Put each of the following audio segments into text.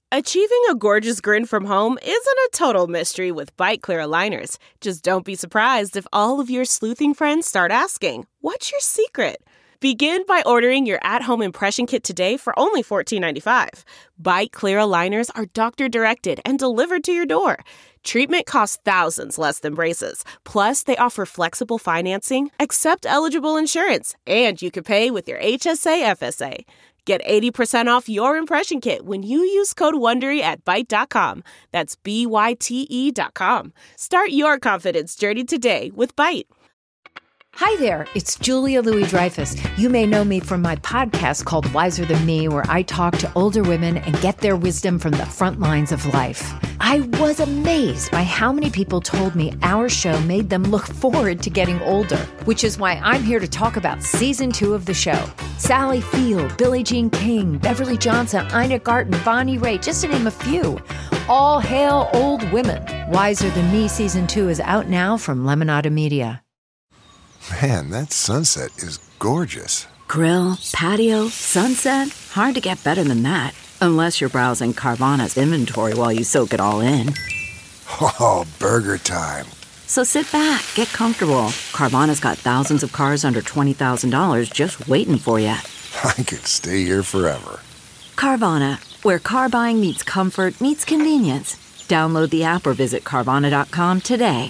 Achieving a gorgeous grin from home isn't a total mystery with Byte Clear aligners. Just don't be surprised if all of your sleuthing friends start asking, "What's your secret?" Begin by ordering your at-home impression kit today for only $14.95. Byte Clear aligners are doctor-directed and delivered to your door. Treatment costs thousands less than braces. Plus, they offer flexible financing, accept eligible insurance, and you can pay with your HSA FSA. Get 80% off your impression kit when you use code WONDERY at Byte.com. That's BYTE.com. Start your confidence journey today with Byte. Hi there, it's Julia Louis-Dreyfus. You may know me from my podcast called Wiser Than Me, where I talk to older women and get their wisdom from the front lines of life. I was amazed by how many people told me our show made them look forward to getting older, which is why I'm here to talk about season 2 of the show. Sally Field, Billie Jean King, Beverly Johnson, Ina Garten, Bonnie Raitt, just to name a few. All hail old women. Wiser Than Me season 2 is out now from Lemonada Media. Man, that sunset is gorgeous. Grill, patio, sunset. Hard to get better than that. Unless you're browsing Carvana's inventory while you soak it all in. Oh, burger time. So sit back, get comfortable. Carvana's got thousands of cars under $20,000 just waiting for you. I could stay here forever. Carvana, where car buying meets comfort meets convenience. Download the app or visit Carvana.com today.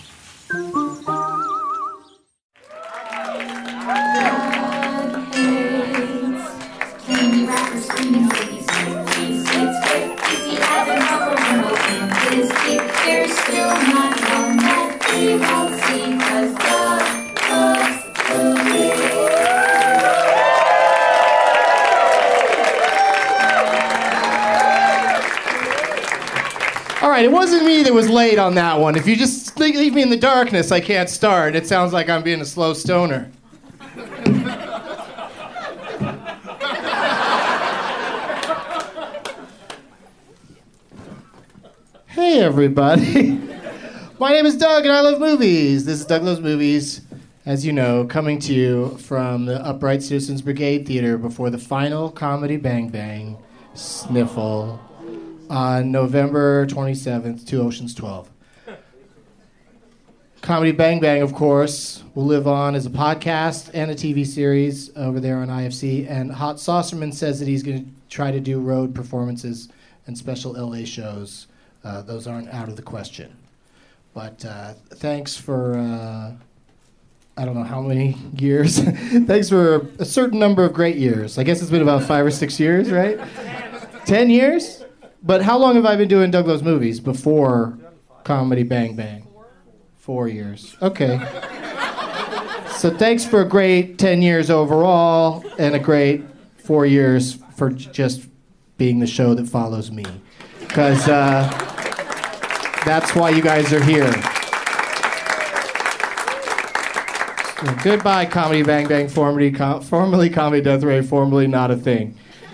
All right, it wasn't me that was late on that one. If you just leave me in the darkness, I can't start. It sounds like I'm being a slow stoner. Hey, everybody. My name is Doug, and I love movies. This is Doug Loves Movies, as you know, coming to you from the Upright Citizens Brigade Theater before the final Comedy Bang Bang Sniffle on November 27th, 2 Oceans 12. Comedy Bang Bang, of course, will live on as a podcast and a TV series over there on IFC, and Hot Saucerman says that he's going to try to do road performances and special LA shows. Those aren't out of the question. But thanks for, I don't know how many years. Thanks for a certain number of great years. I guess it's been about 5 or 6 years, right? 10 years? But how long have I been doing Doug Loves Movies before Comedy Bang Bang? 4 years. Okay. So thanks for a great 10 years overall and a great 4 years for just being the show that follows me. Because that's why you guys are here. So, goodbye, Comedy Bang Bang, formerly Comedy Death Ray, formerly not a thing.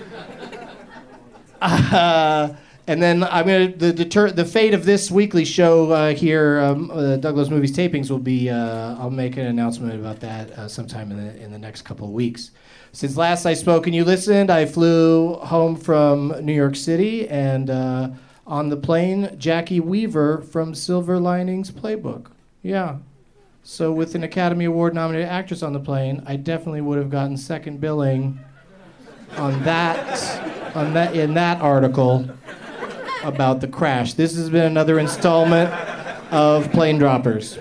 And then I'm going to the fate of this weekly show here, Doug Loves Movies tapings will be. I'll make an announcement about that sometime in the next couple of weeks. Since last I spoke and you listened, I flew home from New York City, and on the plane, Jackie Weaver from Silver Linings Playbook. Yeah. So with an Academy Award nominated actress on the plane, I definitely would have gotten second billing in that article about the crash. This has been another installment of Plane Droppers.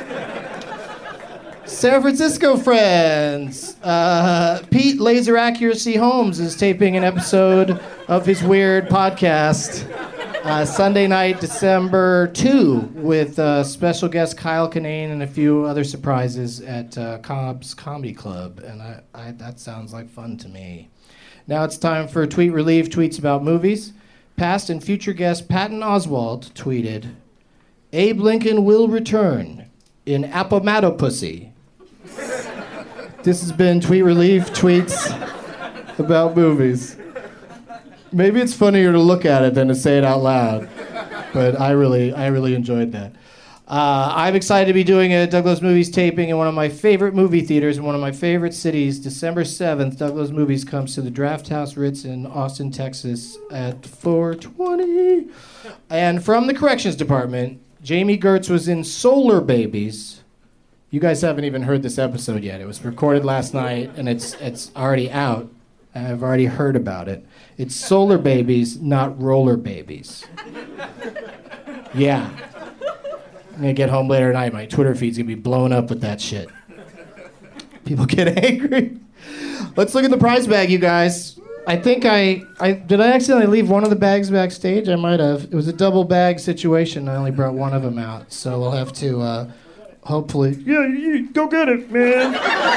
San Francisco friends. Pete Laser Accuracy Holmes is taping an episode of his weird podcast Sunday night, December 2, with special guest Kyle Kinane and a few other surprises at Cobb's Comedy Club. And that sounds like fun to me. Now it's time for Tweet Relief, tweets about movies. Past and future guest Patton Oswalt tweeted, "Abe Lincoln will return in Appomattopussy." This has been Tweet Relief, tweets about movies. Maybe it's funnier to look at it than to say it out loud, but I really enjoyed that. I'm excited to be doing a Doug Loves Movies taping in one of my favorite movie theaters in one of my favorite cities. December 7th, Doug Loves Movies comes to the Draft House Ritz in Austin, Texas at 4:20. And from the corrections department, Jamie Gertz was in Solar Babies. You guys haven't even heard this episode yet. It was recorded last night, and it's already out. I've already heard about it. It's Solar Babies, not Roller Babies. Yeah. I'm going to get home later tonight. My Twitter feed's going to be blown up with that shit. People get angry. Let's look at the prize bag, you guys. I think did I accidentally leave one of the bags backstage? I might have. It was a double bag situation. I only brought one of them out. So we'll have to, hopefully... Yeah, go get it, man.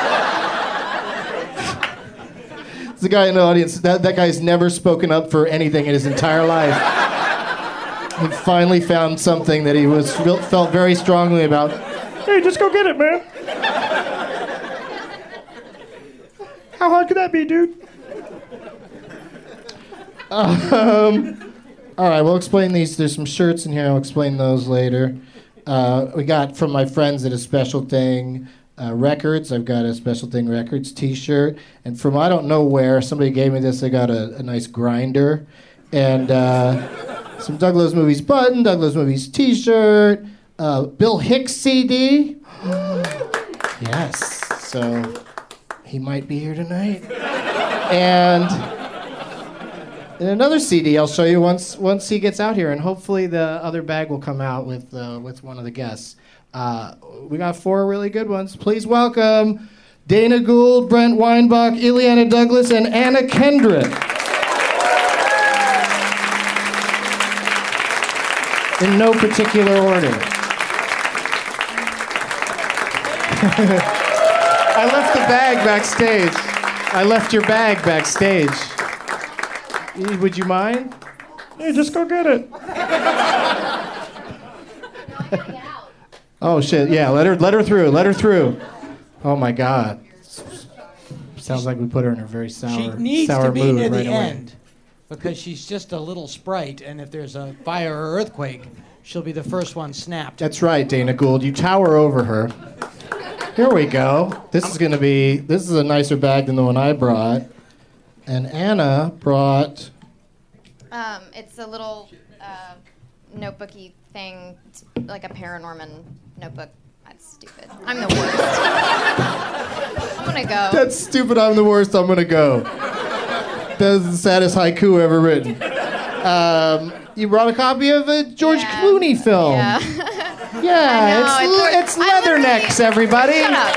There's a guy in the audience. That guy's never spoken up for anything in his entire life. He finally found something that he felt very strongly about. Hey, just go get it, man. How hard could that be, dude? All right, we'll explain these. There's some shirts in here. I'll explain those later. We got from my friends at A Special Thing Records. I've got a Special Thing Records T-shirt. And from I don't know where, somebody gave me this. I got a nice grinder. And... some Doug Loves Movies button, Doug Loves Movies T-shirt, Bill Hicks CD. Yes, so he might be here tonight. And another CD I'll show you once he gets out here, and hopefully the other bag will come out with one of the guests. We got 4 really good ones. Please welcome Dana Gould, Brent Weinbach, Ileana Douglas, and Anna Kendrick. In no particular order. I left the bag backstage. I left your bag backstage. Would you mind? Hey, just go get it. Oh shit! Yeah, let her through. Let her through. Oh my God. Sounds like we put her in a very sour mood. She needs to be near right the away. end. Because she's just a little sprite, and if there's a fire or earthquake, she'll be the first one snapped. That's right, Dana Gould. You tower over her. Here we go. This is a nicer bag than the one I brought. And Anna brought... It's a little notebooky thing, it's like a Paranorman notebook. That's stupid. I'm the worst. I'm gonna go. That's stupid, I'm the worst, I'm gonna go. That is the saddest haiku ever written. You brought a copy of a George Clooney film. Yeah. Yeah, it's Leathernecks, everybody. Shut up.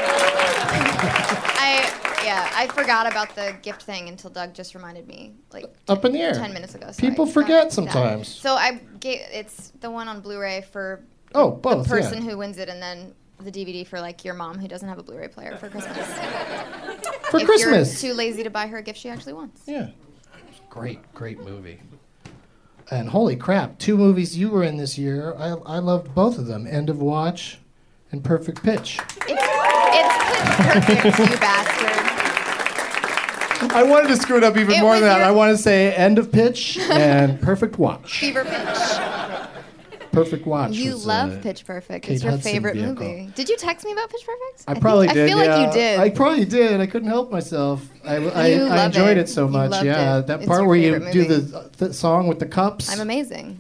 I forgot about the gift thing until Doug just reminded me, like up in the air 10 minutes ago. So people forget sometimes. So it's the one on Blu-ray for both, the person who wins it, and then the DVD for like your mom who doesn't have a Blu-ray player for Christmas. For if Christmas. you're too lazy to buy her a gift she actually wants. Yeah. Great movie. And holy crap, 2 movies you were in this year. I loved both of them. End of Watch and Perfect Pitch. It's perfect, you bastard. I wanted to screw it up even more than that. I want to say End of Pitch and Perfect Watch. Fever Pitch. Perfect Watch. You love Pitch Perfect. Kate It's your Hudson favorite vehicle. movie. Did you text me about Pitch Perfect? I probably did. I feel like you did. I probably did. I couldn't help myself. I enjoyed it so much. Yeah, that it's part your where you favorite do movie. the song with the cups. I'm amazing.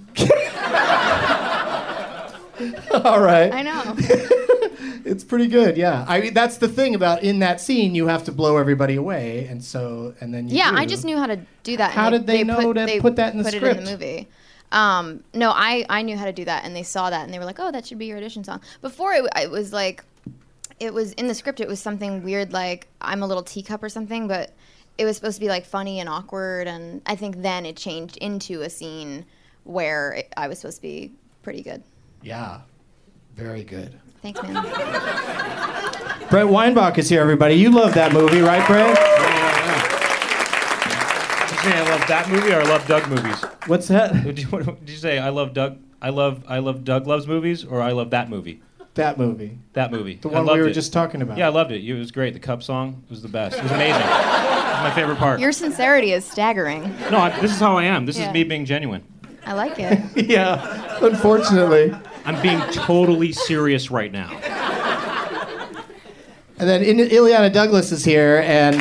All right. I know. It's pretty good, yeah. I mean, that's the thing about in that scene, you have to blow everybody away, and then you Yeah, do. I just knew how to do that. How did they know to put that in the put script? it in the movie. No, I knew how to do that, and they saw that, and they were like, "Oh, that should be your audition song." Before it was like, it was in the script. It was something weird, like "I'm a Little Teacup" or something, but it was supposed to be like funny and awkward. And I think then it changed into a scene where I was supposed to be pretty good. Yeah, very good. Thanks, man. Brent Weinbach is here, everybody. You love that movie, right, Brent? Did you say I love that movie or I love Doug movies? What's that? Did you say I love Doug? I love Doug Loves Movies, or I love that movie? That movie. That movie. The I one loved we were it. just talking about. Yeah, I loved it. It was great. The Cup song was the best. It was amazing. It was my favorite part. Your sincerity is staggering. No, this is how I am. This Yeah. is me being genuine. I like it. Yeah, unfortunately. I'm being totally serious right now. And then Ileana Douglas is here, and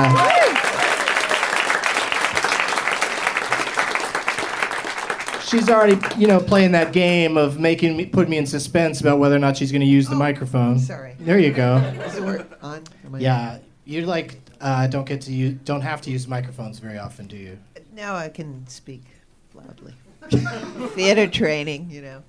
she's already, playing that game of putting me in suspense about whether or not she's going to use the microphone. Sorry. There you go. Is it on? Yeah, you don't have to use microphones very often, do you? Now I can speak loudly. Theater training,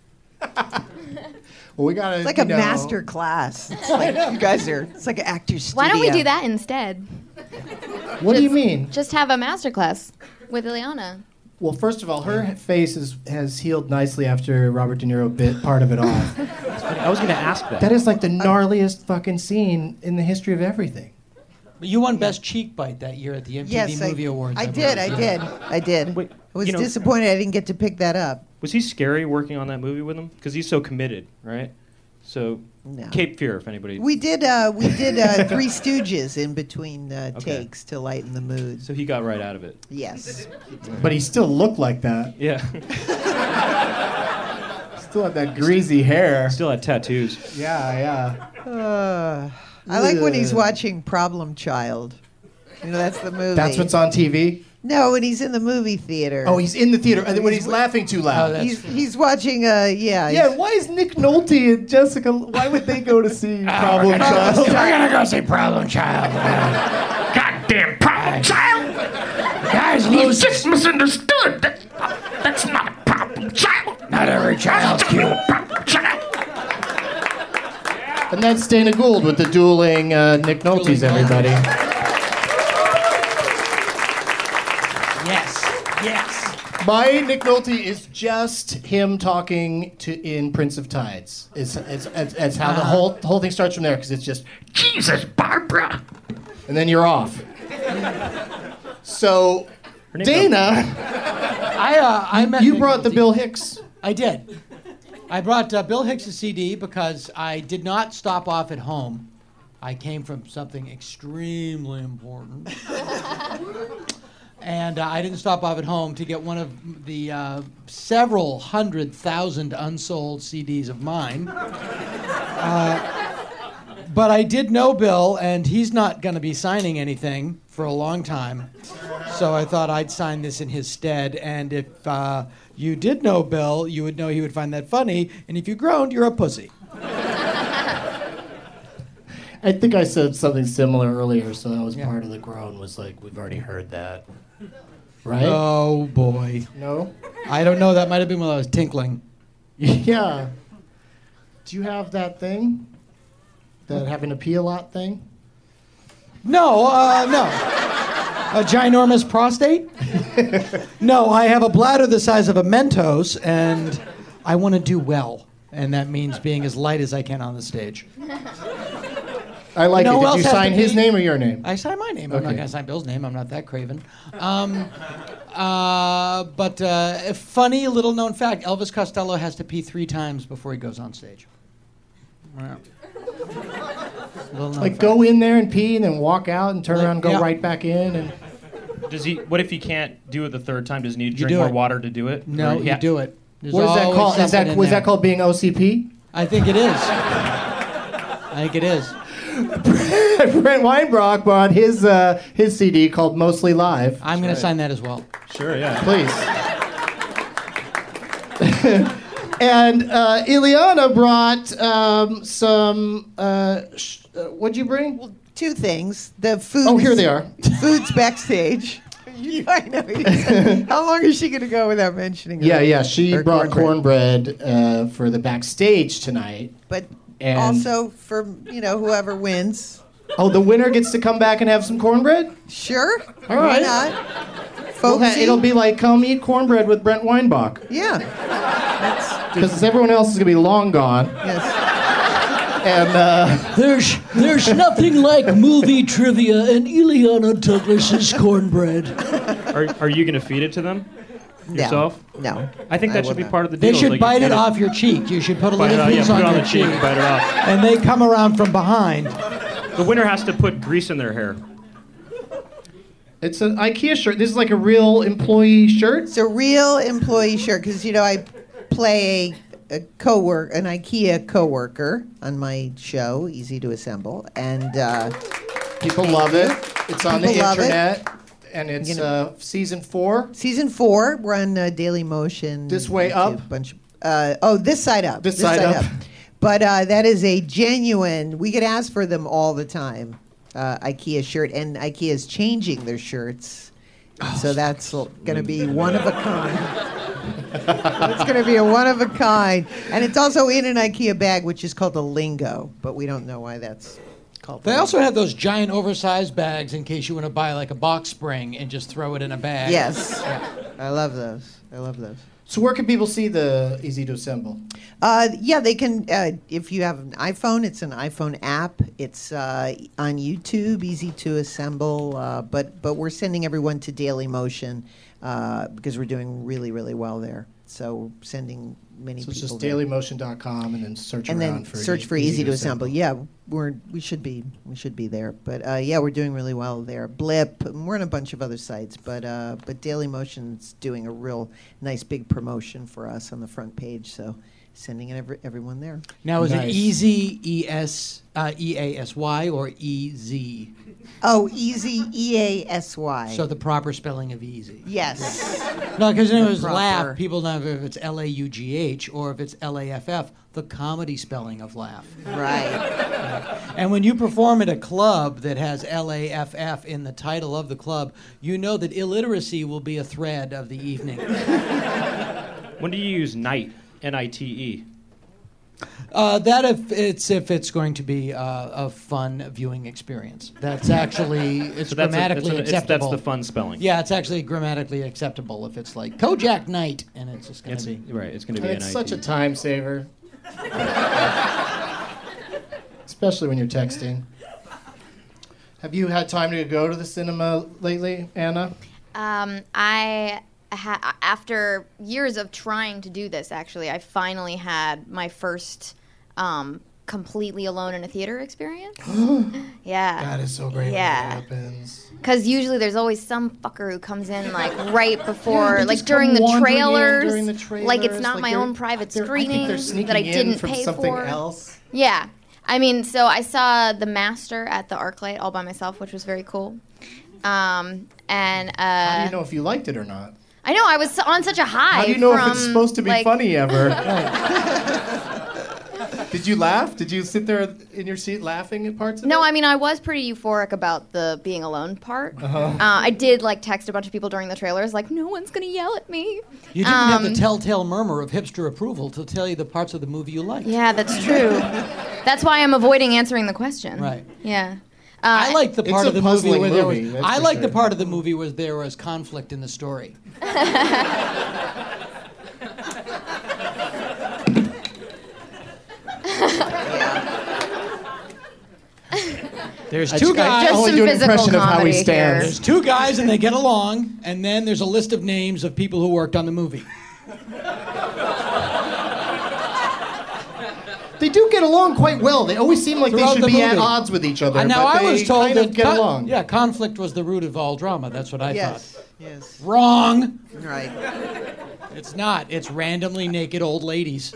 Well, we gotta. It's like a master class. It's like you guys are. It's like an actor's studio. Why don't we do that instead? What do you mean? Just have a master class with Ileana. Well, first of all, her face has healed nicely after Robert De Niro bit part of it off. I was going to ask that. That is like the gnarliest fucking scene in the history of everything. But you won Best Cheek Bite that year at the MTV Movie Awards. I did. Wait, I was disappointed I didn't get to pick that up. Was he scary working on that movie with him? Because he's so committed, right? So, No. Cape Fear, if anybody... We did Three Stooges in between takes to lighten the mood. So he got right out of it. Yes. But he still looked like that. Yeah. Still had that greasy hair. Still had tattoos. Yeah. I like when he's watching Problem Child. That's the movie. That's what's on TV? No, when he's in the movie theater. Oh, he's in the theater, and then when he's laughing too loud. He's watching, Yeah, why is Nick Nolte and Jessica, why would they go to see Problem Child? We're gonna go see Problem Child. Goddamn Problem Child! Guys, You just misunderstood. That's not a problem child. Not every child's cute. Problem child. And that's Dana Gould with the dueling Nick Noltes, everybody. Yes. My Nick Nolte is just him talking in Prince of Tides. It's how the whole thing starts from there, because it's just, Jesus, Barbara. and then you're off. So, Dana, I met you Nick brought the Nolte. Bill Hicks. I did. I brought Bill Hicks' CD because I did not stop off at home. I came from something extremely important. And I didn't stop off at home to get one of the several 100,000 unsold CDs of mine. But I did know Bill, and he's not going to be signing anything for a long time. So I thought I'd sign this in his stead. And if you did know Bill, you would know he would find that funny. And if you groaned, you're a pussy. I think I said something similar earlier, so that was part of the groan, was like, we've already heard that. Right? Oh, boy. No? I don't know. That might have been when I was tinkling. Yeah. Do you have that thing? That having to pee a lot thing? No. A ginormous prostate? No, I have a bladder the size of a Mentos, and I want to do well. And that means being as light as I can on the stage. I like No, it. who Did else you has sign to his be- name or your name? I signed my name. I'm not Okay. going to sign Bill's name. I'm not that craven. But a funny little known fact, Elvis Costello has to pee 3 times before he goes on stage. Yeah. Little known Like fact. go in there and pee and then walk out and turn around and go Yeah. right back in and Does he? What if he can't do it the third time? Does he need to You drink do more it. water to do it? No, Or- you do it. There's what is that always called? Is something that in was there. that called being OCP? I think it is. I think it is. Brent Weinbrock brought his CD called Mostly Live. I'm going to sign that as well. Sure, yeah. Please. And Ileana brought some. What'd you bring? Well, 2 things. The food. Oh, here they are. Food's backstage. I know. How long is she going to go without mentioning? Yeah. She her brought cornbread for the backstage tonight. But And- also for whoever wins. Oh, the winner gets to come back and have some cornbread? Sure. All right. Why not? Well, Folksy. it'll be like, come eat cornbread with Brent Weinbach. Yeah. Because everyone else is going to be long gone. Yes. And There's nothing like movie trivia and Ileana Douglas's cornbread. Are you going to feed it to them yourself? No. I think that I should be will part of the They deal. should like, bite you it get off your cheek. You should put a Bite little it off, piece put on it on your the cheek, cheek. bite it off. And they come around from behind. The winner has to put grease in their hair. it's an IKEA shirt. This is like a real employee shirt? It's a real employee shirt because I play an IKEA coworker on my show, Easy to Assemble, and people love it. It's on the People love it. internet, and it's season 4. Season 4. We're on Daily Motion. This Way Up? This Side Up. This Side Up. But that is a genuine. We get asked for them all the time. IKEA shirt, and IKEA is changing their shirts, so that's going to be one of a kind. It's going to be a one of a kind, and it's also in an IKEA bag, which is called a Lingo, but we don't know why that's called. They also have those giant oversized bags in case you want to buy like a box spring and just throw it in a bag. Yes, I love those. So where can people see the Easy to Assemble? They can. If you have an iPhone, it's an iPhone app. It's on YouTube, Easy to Assemble. But we're sending everyone to Daily Motion because we're doing really, really well there. So we're sending many people. So it's just there. dailymotion.com and then search and around then for search for Easy to Assemble. Yeah, we should be there. But we're doing really well there. Blip, and we're on a bunch of other sites. But Daily Motion's doing a real nice big promotion for us on the front page. So sending it everyone there. Now, is it Easy, E-A-S-Y, or E-Z? Oh, Easy, E-A-S-Y. So the proper spelling of easy. Yes. No, because it was Proper. laugh. People know if it's L-A-U-G-H or if it's L-A-F-F, the comedy spelling of laugh. Right. And when you perform at a club that has L-A-F-F in the title of the club, you know that illiteracy will be a thread of the evening. When do you use night? N-I-T-E. That if it's going to be a fun viewing experience. That's actually grammatically acceptable. That's the fun spelling. Yeah, it's actually grammatically acceptable if it's like Kojak Night and it's just going to be right. It's going to be. It's such a time saver, especially when you're texting. Have you had time to go to the cinema lately, Anna? After years of trying to do this, actually, I finally had my first completely alone in a theater experience. Yeah. That is so great when that happens. Because usually there's always some fucker who comes in like right before, they like just during come the wandering in trailers. during the trailers, Like it's not like my they're- own private I think screening they're sneaking that I in didn't from pay something for. else. Yeah. I mean, so I saw The Master at the ArcLight all by myself, which was very cool. How do you know if you liked it or not? I know, I was on such a high. How do you know from, if it's supposed to be like, funny ever? Did you laugh? Did you sit there in your seat laughing at parts of it? No, I mean, I was pretty euphoric about the being alone part. I did like text a bunch of people during the trailers, like, no one's gonna yell at me. You didn't have the telltale murmur of hipster approval to tell you the parts of the movie you liked. Yeah, that's true. That's why I'm avoiding answering the question. Right. Yeah. I like the part of the movie where there was. that's I for like the sure. part of the movie where there was conflict in the story. There's two guys. Just some physical comedy here. There's two guys and they get along, and then there's a list of names of people who worked on the movie. They do get along quite well. They always seem like Throughout they the should be at movie. odds with each other. And now but I was they told kind that of get along. Yeah, conflict was the root of all drama. That's what I thought. Yes. Wrong. Right. It's not. It's randomly naked old ladies.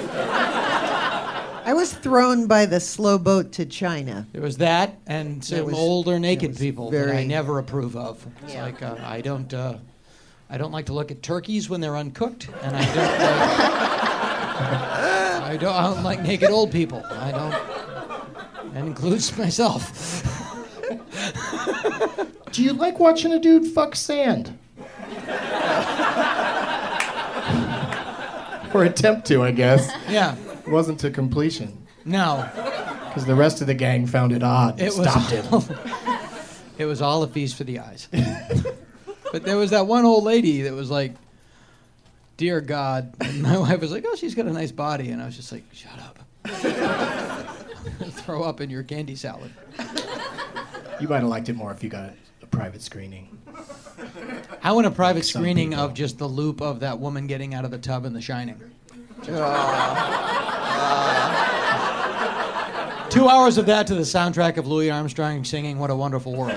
I was thrown by the slow boat to China. There was that, and some was- older naked people that I very- never approve of. It's Yeah. like I don't like to look at turkeys when they're uncooked, and I don't like naked old people. I don't. That includes myself. Do you like watching a dude fuck sand? Or attempt to, I guess. Yeah. It wasn't to completion. No. Because the rest of the gang found it odd. It Stopped him. It was all a feast for the eyes. But there was that one old lady that was like, dear God. And my wife was like, oh, she's got a nice body. And I was just like, shut up. Throw up in your candy salad. You might have liked it more if you got a private screening. I want a private Some screening people. of just the loop of that woman getting out of the tub in The Shining. 2 hours of that to the soundtrack of Louis Armstrong singing What a Wonderful World.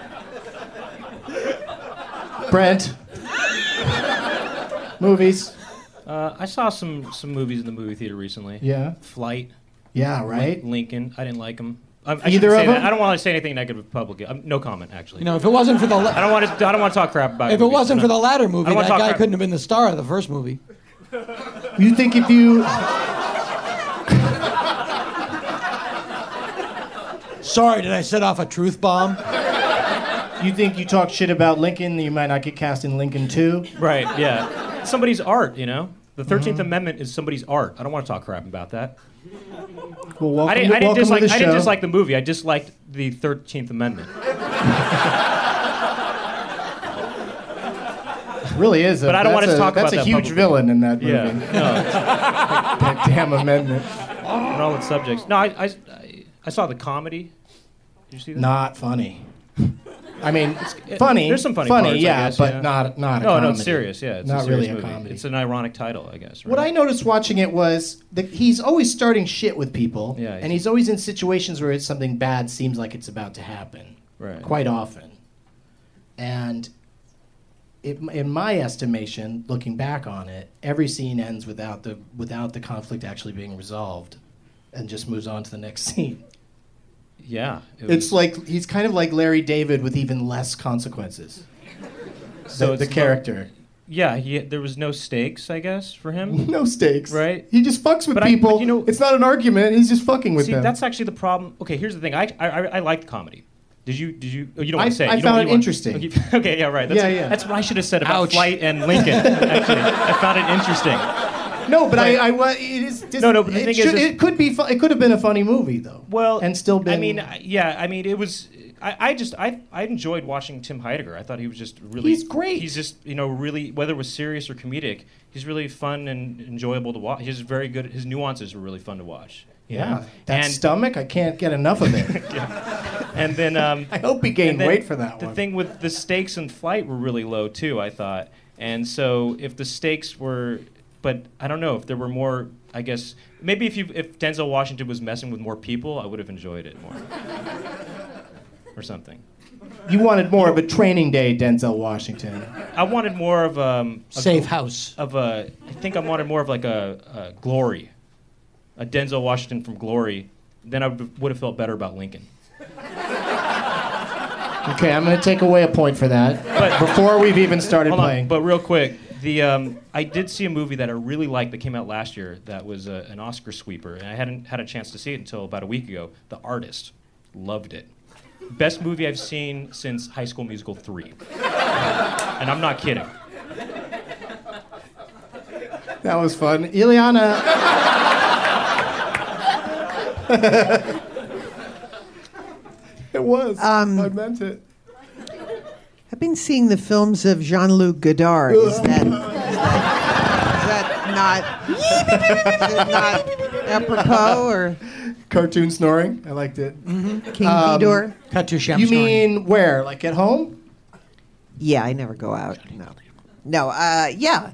Brent. Movies. I saw some movies in the movie theater recently. Yeah. Flight. Yeah, right. Lincoln. I didn't like them. Either of them? I don't want to say anything negative publicly. No comment, actually. You know, if it wasn't for the I don't want to talk crap about. if it wasn't for the latter movie, that guy crap. couldn't have been the star of the first movie. You think if you... Sorry, did I set off a truth bomb? You think you talk shit about Lincoln, you might not get cast in Lincoln 2? Right, yeah. It's somebody's art, you know? The 13th Amendment is somebody's art. I don't want to talk crap about that. Well, welcome I didn't to dislike the movie. I disliked the 13th Amendment. It really is. But I don't want to talk about that. That's a huge publicly. villain in that movie. Yeah, no. That damn amendment. And all its subjects. No, I saw the comedy. Did you see that? Not funny. I mean, it's funny. There's some funny parts, yeah, I guess, but yeah. not a comedy. No, it's serious. Yeah, it's not a serious really a movie. comedy. It's an ironic title, I guess. Right? What I noticed watching it was that he's always starting shit with people, Yeah, and he's always in situations where something bad seems like it's about to happen. Right. Quite often. And in my estimation, looking back on it, every scene ends without the conflict actually being resolved, and just moves on to the next scene. Yeah. It's like he's kind of like Larry David with even less consequences. So the character. Yeah, there was no stakes, I guess, for him. No stakes. Right? He just fucks with people. It's not an argument. He's just fucking with them. That's actually the problem. Okay, here's the thing. I liked comedy. Did you? Oh, you don't want to say. I found it interesting. Okay, yeah, right. That's what I should have said about Flight and Lincoln. Actually, I found it interesting. No, but it is. Just, no. But the thing is, it could be. It could have been a funny movie, though. Well, and still been. I mean, it was. I enjoyed watching Tim Heidecker. I thought he was just really. He's great. He's just really, whether it was serious or comedic, he's really fun and enjoyable to watch. He's very good. His nuances were really fun to watch. Yeah, that stomach, I can't get enough of it. Yeah. And then I hope he gained weight for that one. The thing with the stakes in Flight were really low too, I thought. And so if the stakes were, but I don't know if there were more. I guess maybe if Denzel Washington was messing with more people, I would have enjoyed it more, or something. You wanted more of a Training Day Denzel Washington. I wanted more of a Safe House. I think I wanted more of like a Glory. A Denzel Washington from Glory, then I would have felt better about Lincoln. Okay, I'm going to take away a point for that. But before we've even started playing. But real quick, I did see a movie that I really liked that came out last year that was an Oscar sweeper, and I hadn't had a chance to see it until about a week ago. The Artist. Loved it. Best movie I've seen since High School Musical 3. And I'm not kidding. That was fun. Ileana... It was. I meant it. I've been seeing the films of Jean-Luc Godard. Is that not apropos or cartoon snoring? I liked it. Mm-hmm. King Vidor. Cut to Shem You snoring. mean where? Like at home? Yeah, I never go out. No. Yeah.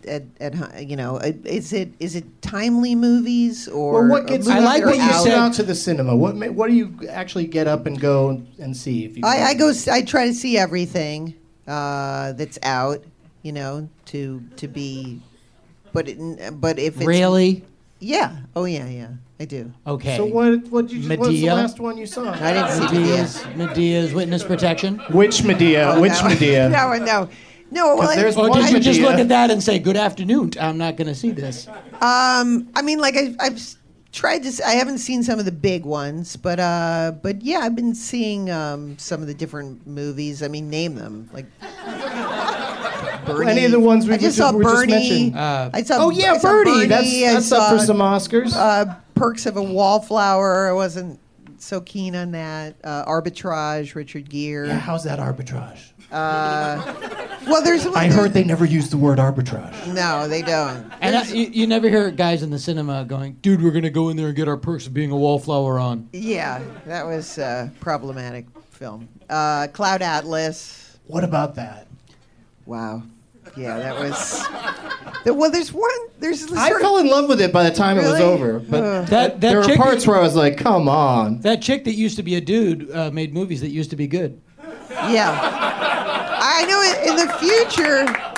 Is it timely movies or? Well, what gets I like what you said. out to the cinema? What do you actually get up and go and see? If you I try to see everything that's out. To be, but if it's Really? Yeah. Oh yeah. I do. Okay. So what's the Medea? last one you saw? I didn't see Medea's Witness Protection. Which Medea? Oh, Which no. Medea? No, well, there's Or one did you just Medea. look at that and say, "Good afternoon"? I'm not going to see this. I mean, like I've tried to. I haven't seen some of the big ones, but yeah, I've been seeing some of the different movies. I mean, name them like. Bernie. Any of the ones I just saw we just Bernie. mentioned. I saw. Yeah, I saw Bernie. Bernie. That's up for some Oscars. Perks of a Wallflower. I wasn't so keen on that. Arbitrage. Richard Gere. Yeah, how's that arbitrage? Well, I heard they never use the word arbitrage. No, they don't. And you never hear guys in the cinema going, "Dude, we're going to go in there and get our perks of being a wallflower on." Yeah, that was a problematic film. Cloud Atlas. What about that? Wow. Yeah, that was. Well, there's one. I fell in love with it by the time it was Really? over. But That there were chick parts where I was like, "Come on." That chick that used to be a dude made movies that used to be good. Yeah. I know in the future.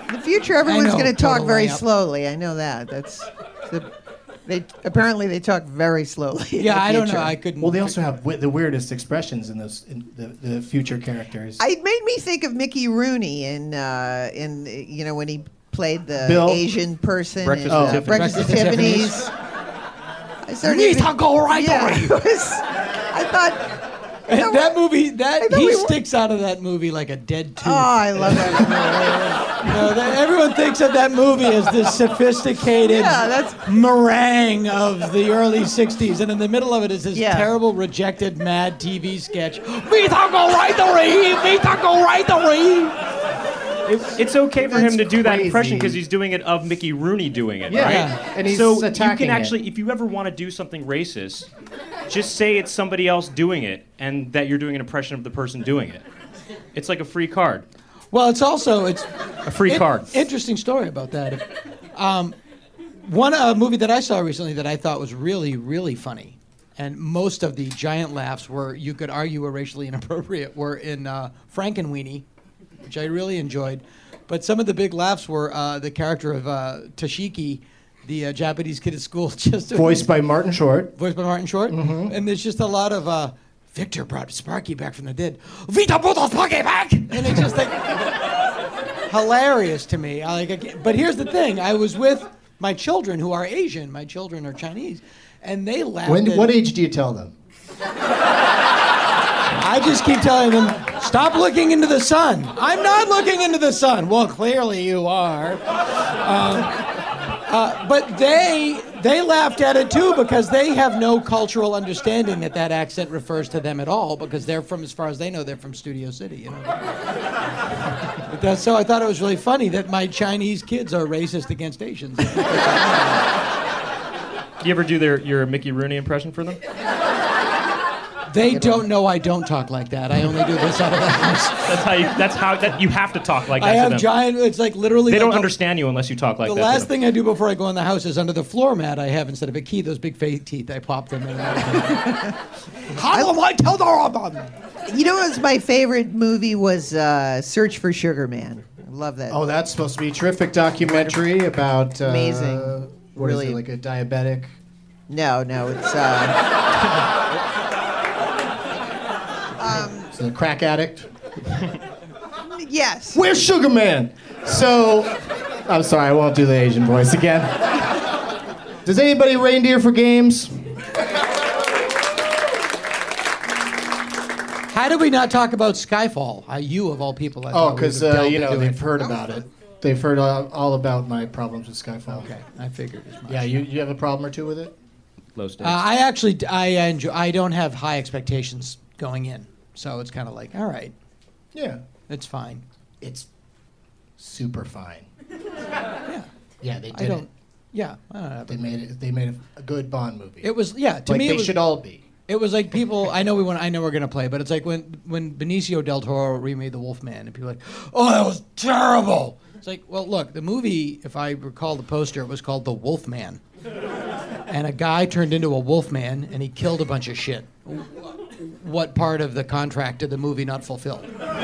the future, everyone's know, going to talk total very layup. slowly. I know that. Apparently they talk very slowly. in Yeah, the I don't know. future. I couldn't. Well, they also have the weirdest expressions in the future characters. It made me think of Mickey Rooney in when he played the Bill? Asian person Breakfast in at Tiffany's. Breakfast at Tiffany's. I started Need to go right away. I thought. And that movie, thought he we were- sticks out of that movie like a dead tooth. Oh, I love that. You know, everyone thinks of that movie as this sophisticated meringue of the early 60s, and in the middle of it is this terrible, rejected, mad TV sketch. Me to go right away! Me to go right away! It's okay for him to do that crazy. impression because he's doing it of Mickey Rooney doing it, Yeah. right? Yeah. And he's so you attacking can it. actually, if you ever want to do something racist, just say it's somebody else doing it and that you're doing an impression of the person doing it. It's like a free card. Well, it's a free card. Interesting story about that. One movie that I saw recently that I thought was really, really funny, and most of the giant laughs were, you could argue, were racially inappropriate, were in Frankenweenie, which I really enjoyed. But some of the big laughs were the character of Toshiki, the Japanese kid at school, just Voiced by Martin Short. Mm-hmm. And there's just a lot of Victor brought Sparky back from the dead. Vita brought Sparky back, and it's just like hilarious to me. But here's the thing: I was with my children who are Asian. My children are Chinese, and they laughed. What age do you tell them? I just keep telling them, stop looking into the sun. I'm not looking into the sun. Well, clearly you are. But they laughed at it too because they have no cultural understanding that accent refers to them at all because they're from, as far as they know, they're from Studio City. You know. So I thought it was really funny that my Chinese kids are racist against Asians. Do you ever do your Mickey Rooney impression for them? They don't know I don't talk like that. I only do this out of the house. You have to talk like that I to have them. giant. It's like literally. They like don't understand you unless you talk like the that. last to them. thing I do before I go in the house is under the floor mat I have instead of a key, those big fake teeth. I pop them in. How do I tell them? You know what was my favorite movie was Search for Sugar Man. I love that. Oh, that's supposed to be a terrific documentary about Amazing. What is it, like a diabetic? No, it's It's a crack addict. yes. Where's Sugar Man? So, I'm sorry, I won't do the Asian voice again. Does anybody reindeer for games? How did we not talk about Skyfall? You of all people. I Oh, thought we because would delve into they've it. heard about it. They've heard all about my problems with Skyfall. Okay, I figured as much. Yeah, you have a problem or two with it? Low stakes. I don't have high expectations going in, so it's kind of like, all right, Yeah. it's fine. It's super fine. Yeah, Yeah, they I did don't. it. Yeah, I don't know. They made a good Bond movie. It was to like me. they It was, should all be. It was like people. I know we're gonna play, but it's like when Benicio del Toro remade The Wolfman, and people are like, oh, that was terrible. It's like, well, look, the movie, if I recall the poster, it was called The Wolfman, and a guy turned into a wolfman and he killed a bunch of shit. What part of the contract did the movie not fulfill?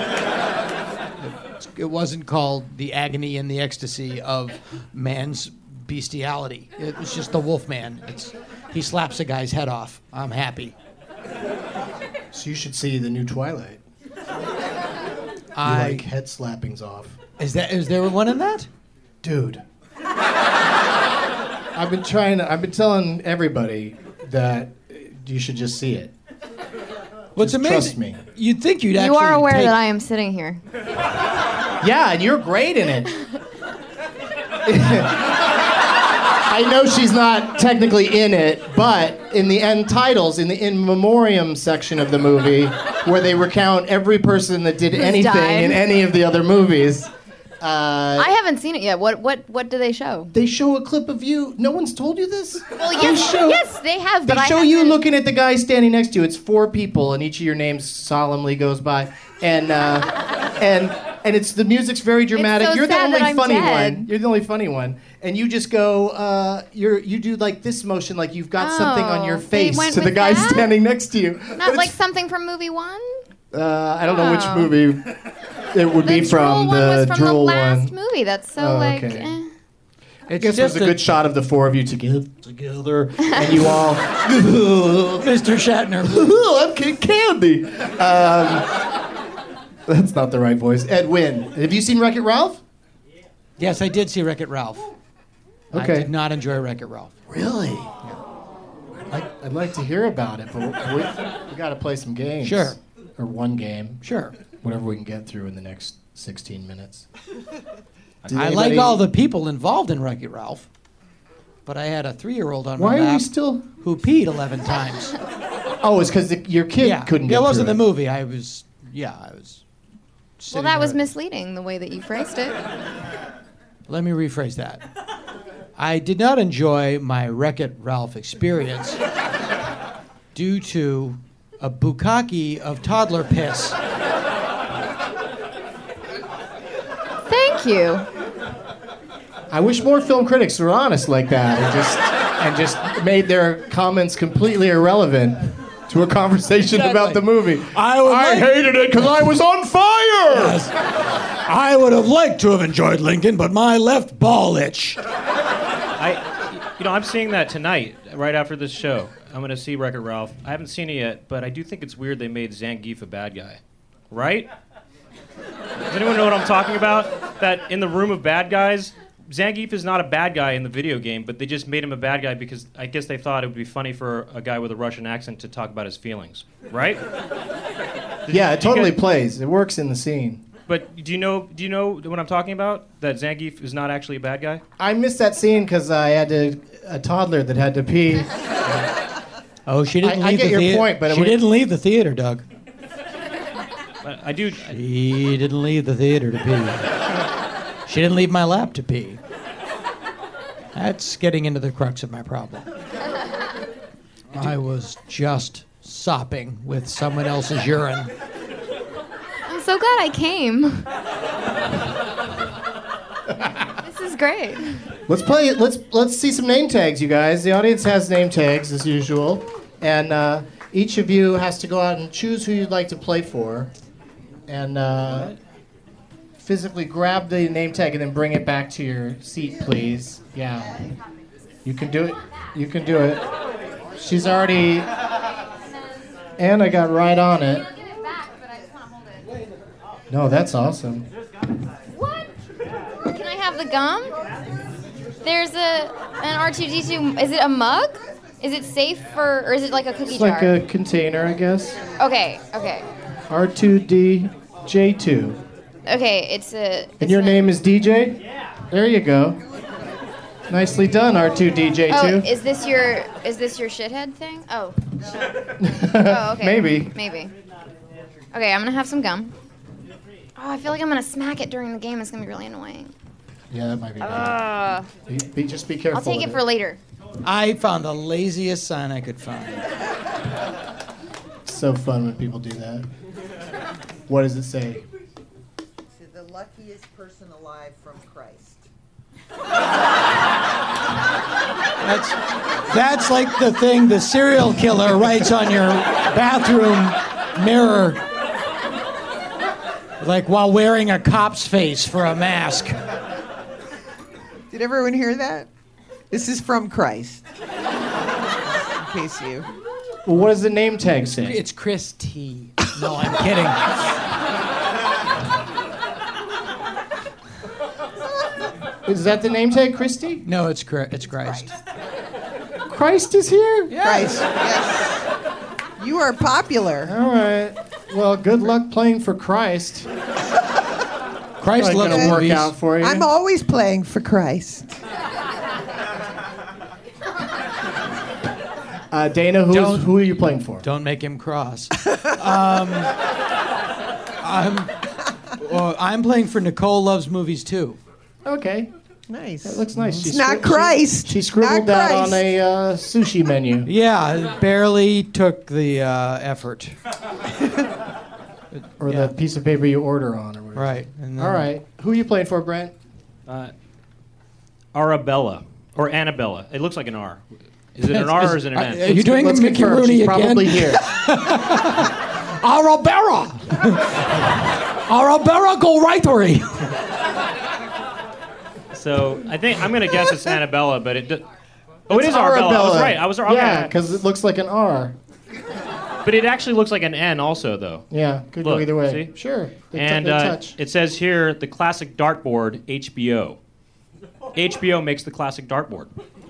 It wasn't called The Agony and the Ecstasy of Man's Bestiality. It was just The Wolfman. He slaps a guy's head off. I'm happy. So you should see the new Twilight. You like head slappings off. Is there one in that? Dude. I've been telling everybody that you should just see it. What's Just amazing? trust me. You'd think you'd You actually are aware take, that I am sitting here. Yeah, and you're great in it. I know she's not technically in it, but in the end titles, in the in memoriam section of the movie, where they recount every person that did anything died. in any of the other movies, I haven't seen it yet. What do they show? they show a clip of you. No one's told you this? Well, yes, they have. They But show I you haven't- looking at the guy standing next to you. It's 4 people, and each of your names solemnly goes by, and it's the music's very dramatic. so You're the sad only that I'm funny dead. one. You're the only funny one, and you just go. You do like this motion, like you've got something on your Oh, they face went to the with guy that? standing next to you. Not like something from movie one. I don't know which Oh. movie. It would be from Drool one was the from Drool the last one. movie. That's so Oh, okay. I guess it was a good shot of the four of you together, and you all, Mr. Shatner. I'm King Candy. That's not the right voice. Ed Wynn. Have you seen Wreck-It Ralph? Yes, I did see Wreck-It Ralph. Okay. I did not enjoy Wreck-It Ralph. Really? I'd like to hear about it, but we got to play some games. Sure. Or one game. Sure. Whatever we can get through in the next 16 minutes. I like all the people involved in Wreck-It Ralph, but I had a 3-year-old on my Why lap are we still... who peed 11 times. Oh, it's because your kid couldn't get It wasn't through the it. movie. I was. Well, sitting that was there. misleading the way that you phrased it. Let me rephrase that. I did not enjoy my Wreck-It Ralph experience due to a bukkake of toddler piss. Thank you. I wish more film critics were honest like that and just made their comments completely irrelevant to a conversation about the movie. I hated it because I was on fire! Yes. I would have liked to have enjoyed Lincoln, but my left ball itch. I'm seeing that tonight, right after this show. I'm going to see Wreck-It Ralph. I haven't seen it yet, but I do think it's weird they made Zangief a bad guy. Right? Does anyone know what I'm talking about? That in the room of bad guys, Zangief is not a bad guy in the video game, but they just made him a bad guy because I guess they thought it would be funny for a guy with a Russian accent to talk about his feelings. Right? Yeah, it totally plays. It works in the scene. But do you know what I'm talking about? That Zangief is not actually a bad guy? I missed that scene because I had a toddler that had to pee. Oh, she didn't leave I get the your theater. point, but she didn't leave the theater, Doug. I do. She didn't leave the theater to pee. She didn't leave my lap to pee. That's getting into the crux of my problem. I was just sopping with someone else's urine. I'm so glad I came. This is great. Let's play. Let's see some name tags, you guys. The audience has name tags as usual, and each of you has to go out and choose who you'd like to play for, and physically grab the name tag and then bring it back to your seat, please. Yeah, you can do it. You can do it. She's already. Anna got right on it. No, that's awesome. What? Can I have the gum? There's an R2D2. Is it a mug? Is it safe or is it like a cookie It's jar? like a container, I guess. Okay. R2DJ2. Okay, it's a. And your name is DJ? Yeah. There you go. Nicely done, R2DJ2. Oh, is this your shithead thing? Oh. Oh, okay. Maybe. Okay, I'm gonna have some gum. Oh, I feel like I'm gonna smack it during the game. It's gonna be really annoying. Yeah, that might be bad. Just be careful. I'll take with it for later. I found the laziest sign I could find. It's so fun when people do that. What does it say? To the luckiest person alive from Christ. That's like the thing the serial killer writes on your bathroom mirror, like while wearing a cop's face for a mask. Did everyone hear that? This is from Christ. In case you. Well, what does the name tag say? It's Chris T. No, I'm kidding. Is that the name tag, Christy? No, it's Christ. Christ is here? Yeah. Christ, yes. You are popular. All right. Well, good luck playing for Christ. Christ Probably loves gonna work movies. out for you. I'm always playing for Christ. Dana, who are you playing for? Don't make him cross. I'm playing for Nicole Loves Movies too. Okay. Nice. That looks nice. It's not Christ. She scribbled Not that on Christ. a sushi menu. Yeah, it barely took the effort. Or Yeah. the piece of paper you order on. Or whatever. Right. And then- All right. Who are you playing for, Brent? Arabella. Or Annabella. It looks like an R. Is it an R or is it an N? Are you doing Let's Mickey confirm. Rooney She's again? probably here. Arabella! Arabella go right-ory. So I think I'm gonna guess it's Annabella, but it. Oh, it is Arabella. I was right. I was okay. Yeah, because it looks like an R. But it actually looks like an N also, though. Yeah, could go Look, either way. see? Sure. And they touch. it says here the classic dartboard HBO. HBO makes the classic dartboard.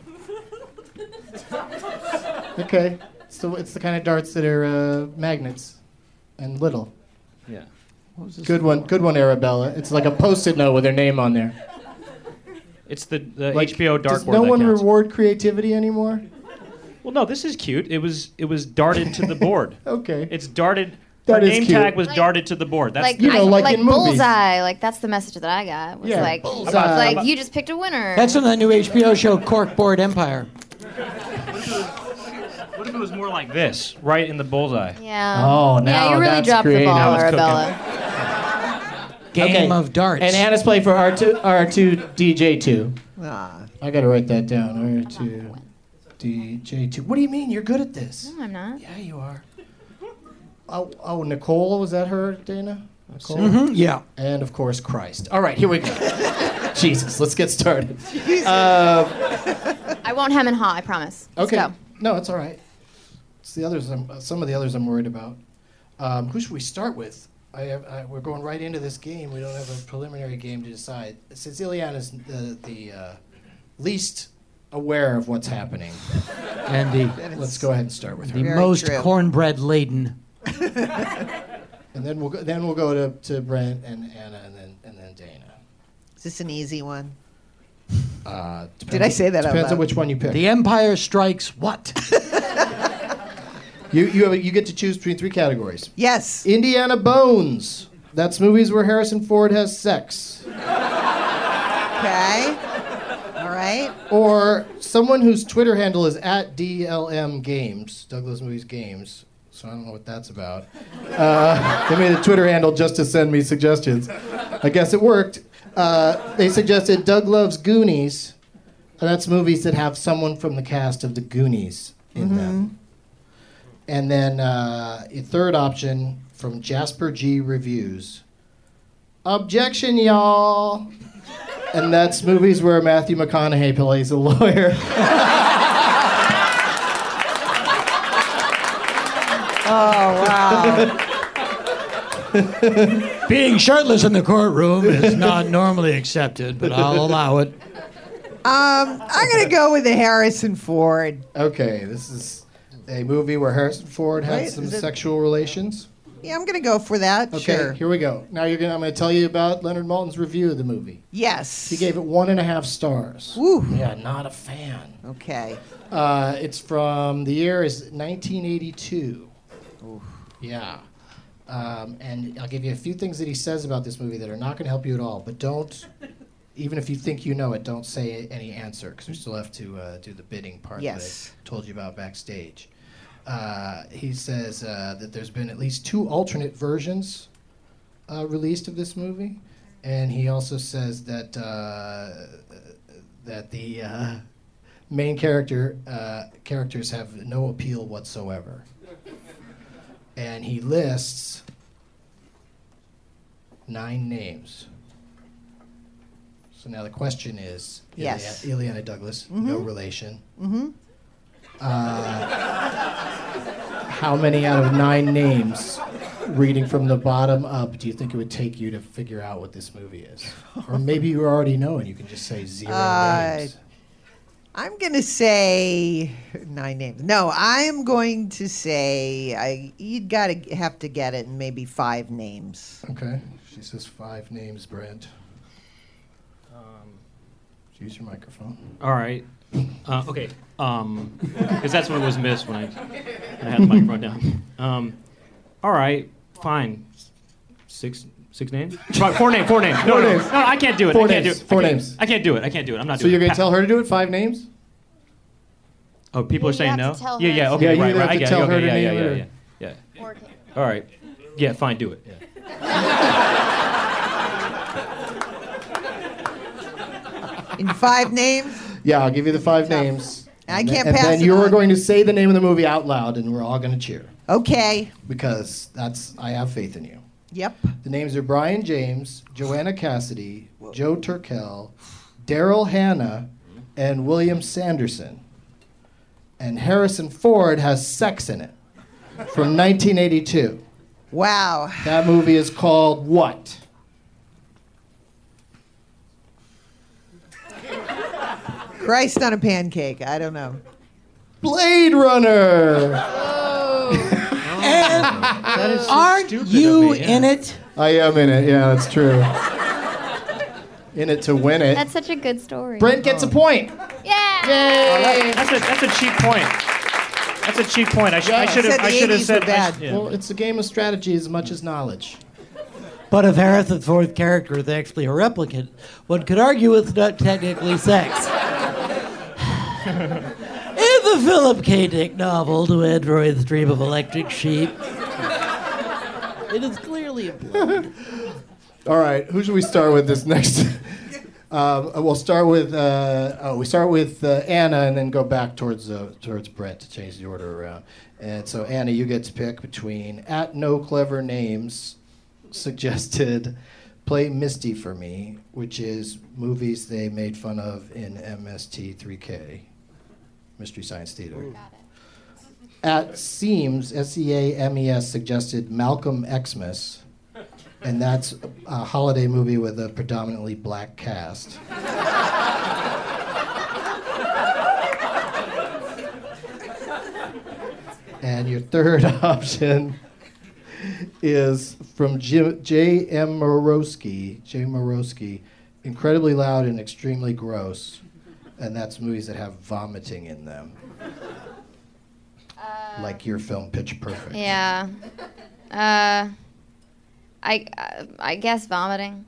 Okay, so it's the kind of darts that are magnets and little. Yeah. Good one, Arabella. It's like a Post-it note with their name on there. It's the Like, HBO dartboard. Does no that one counts. reward creativity anymore? Well, no, this is cute. It was darted to the board. Okay. It's darted. That her is name cute. tag was darted to the board. That's Like, like in movies. Bullseye. Like that's the message that I got. Was Yeah, like, Bullseye. like you just picked a winner. That's from the new HBO show Corkboard Empire. What if it was more like this, right in the bullseye? Yeah. Oh, now Yeah, you really that's dropped creative. the ball, That was Arabella. Game of darts. And Anna's playing for R2DJ2. Ah. I gotta write that down. R2DJ2. What do you mean? You're good at this. No, I'm not. Yeah, you are. Oh, Nicole, was that her, Dana? Nicole? Yeah. And of course, Christ. All right, here we go. Jesus, let's get started. I won't hem and haw. I promise. Let's Okay. go. No, it's all right. It's the others. Some of the others I'm worried about. Who should we start with? We're going right into this game. We don't have a preliminary game to decide. Since Ileana's the least aware of what's happening, And let's go ahead and start with her. the Very most true. cornbread laden. And then we'll go to Brent and Anna and then Dana. Is this an easy one? Depends Did I say that out Depends on loud? which one you pick. The Empire Strikes what? You get to choose between three categories. Yes. Indiana Bones. That's movies where Harrison Ford has sex. Okay. All right. Or someone whose Twitter handle is @DLM Games, Douglas Movies Games. So I don't know what that's about. They made a Twitter handle just to send me suggestions. I guess it worked. They suggested Doug Loves Goonies. And that's movies that have someone from the cast of the Goonies in them. And then a third option from Jasper G Reviews. Objection, y'all. And that's movies where Matthew McConaughey plays a lawyer. Oh, wow. Being shirtless in the courtroom is not normally accepted, but I'll allow it. I'm going to go with the Harrison Ford. Okay, this is a movie where Harrison Ford had Right, some is it- sexual relations. Yeah, I'm going to go for that. Okay, Sure. here we go. Now I'm going to tell you about Leonard Maltin's review of the movie. Yes. He gave it 1.5 stars. Woo. Yeah, not a fan. Okay. It's from the year is 1982. Yeah. And I'll give you a few things that he says about this movie that are not going to help you at all. But don't, even if you think you know it, don't say any answer because we still have to do the bidding part Yes. that I told you about backstage. He says that there's been at least 2 alternate versions released of this movie, and he also says that that the main characters have no appeal whatsoever, and he lists 9 names. So now the question is, Yes. Ileana Douglas, no relation. How many out of 9 names, reading from the bottom up, do you think it would take you to figure out what this movie is? Or maybe you already know and you can just say 0 names. I'm going to say 9 names. No, I'm going to say you'd have to get it in maybe 5 names. Okay. She says 5 names, Brent. Use your microphone. All right. Okay. Because that's what was missed when I had the microphone down. All right. Fine. Six names? 4 names. 4 names. No, names. No, I can't do it. 4 I can't names. do it. 4 I can't- names. I can't do it. I can't do it. I'm not So doing you're it. going to tell her to do it 5 names? Oh, people Yeah, are you saying have no? to tell Yeah, her yeah, to- okay, Yeah, you right, either right. have I to get tell it. her Okay, to yeah, name yeah, it yeah, or- yeah. Okay. All right. Yeah, fine, do it. Yeah. In 5 names? Yeah, I'll give you the 5 names. I And can't then, pass And then it you're on. going to say the name of the movie out loud, and we're all going to cheer Okay. because I have faith in you. Yep. The names are Brian James, Joanna Cassidy, Joe Turkel, Daryl Hannah, and William Sanderson. And Harrison Ford has sex in it from 1982. Wow. That movie is called what? Christ on a pancake. I don't know. Blade Runner. That is so aren't you in it? I am in it. Yeah, that's true. In it to win it. That's such a good story. Brent gets a point. Yeah. Yay! That's a cheap point. That's a cheap point. I should have said. Well, it's a game of strategy as much as knowledge. But if Harrison Ford's character is actually a replicant, one could argue it's not technically sex. In the Philip K. Dick novel, To Android's Dream of Electric Sheep, it is clearly implied. All right, who should we start with this next? We'll start with Anna, and then go back towards Brent to change the order around. And so Anna, you get to pick between @NoCleverNames suggested Play Misty for Me, which is movies they made fun of in MST3K, Mystery Science Theater. @Seames, SEAMES, suggested Malcolm Xmas, and that's a holiday movie with a predominantly black cast. And your third option is from J.M. Morosky, Incredibly Loud and Extremely Gross, and that's movies that have vomiting in them. Like your film Pitch Perfect. Yeah. I guess vomiting.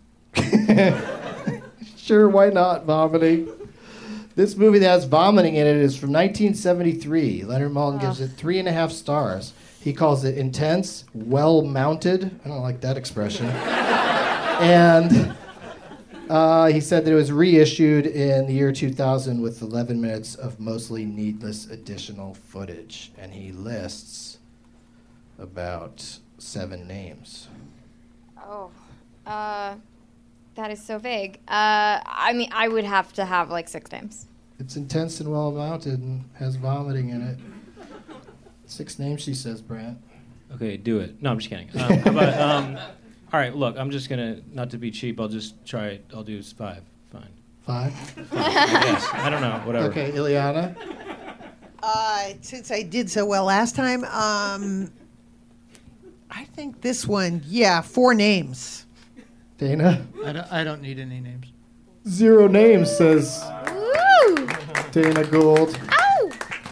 Sure, why not vomiting? This movie that has vomiting in it is from 1973. Leonard Maltin gives it 3.5 stars. He calls it intense, well-mounted. I don't like that expression. And he said that it was reissued in the year 2000 with 11 minutes of mostly needless additional footage. And he lists about 7 names. Oh, that is so vague. I mean, I would have to have like 6 names. It's intense and well-mounted and has vomiting in it. 6 names, she says, Brant. Okay, do it. No, I'm just kidding. How about, all right, look, I'm just going to, not to be cheap, I'll just try it. I'll do 5. Fine. 5? Yes, I don't know, whatever. Okay, Ileana? Since I did so well last time, I think this one, 4 names. Dana? I don't need any names. 0 names, says Woo! Dana Gould. Ow!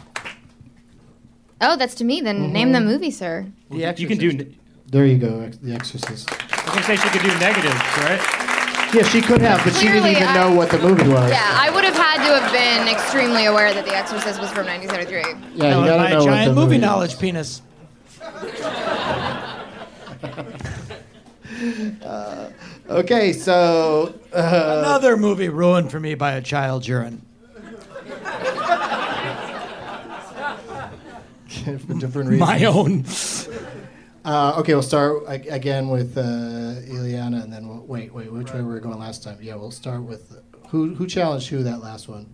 Oh, that's to me. Then name the movie, sir. You can do. There you go, The Exorcist. I was going to say she could do negatives, right? Yeah, she could have, but she didn't Clearly, even know what the movie was. Yeah, I would have had to have been extremely aware that The Exorcist was from 1973. Yeah, you gotta know what giant the movie movie knowledge penis. Okay, so... Another movie ruined for me by a child's urine. For different reasons. My own. Okay, we'll start again with Ileana, and then wait, which way were we going last time? Yeah, we'll start with... Who challenged who that last one?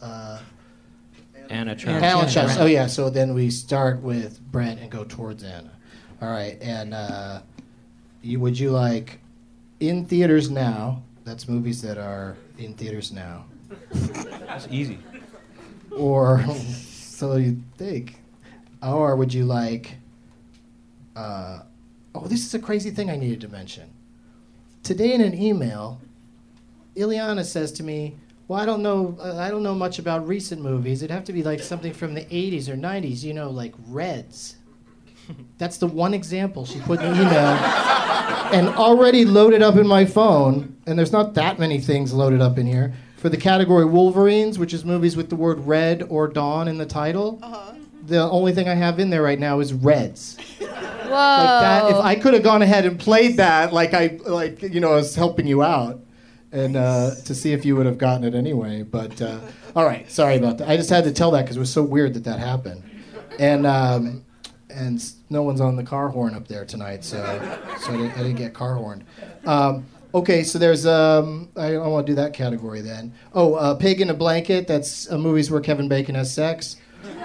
Anna challenged. Anna challenged. Oh, yeah, so then we start with Brent and go towards Anna. All right, and would you like in theaters now? That's movies that are in theaters now. That's easy. Or, so you think. Or would you like... this is a crazy thing I needed to mention. Today in an email, Ileana says to me, well, I don't know much about recent movies. It'd have to be like something from the 80s or 90s, like Reds. That's the one example she put in the email and already loaded up in my phone, and there's not that many things loaded up in here, for the category Wolverines, which is movies with the word red or dawn in the title. The only thing I have in there right now is Reds. Whoa. Like that, if I could have gone ahead and played that, I was helping you out, and to see if you would have gotten it anyway. But all right, sorry about that. I just had to tell that because it was so weird that happened. And and no one's on the car horn up there tonight, so I didn't get car horned. Okay, so there's I don't want to do that category then. Oh, Pig in a Blanket. That's movies where Kevin Bacon has sex,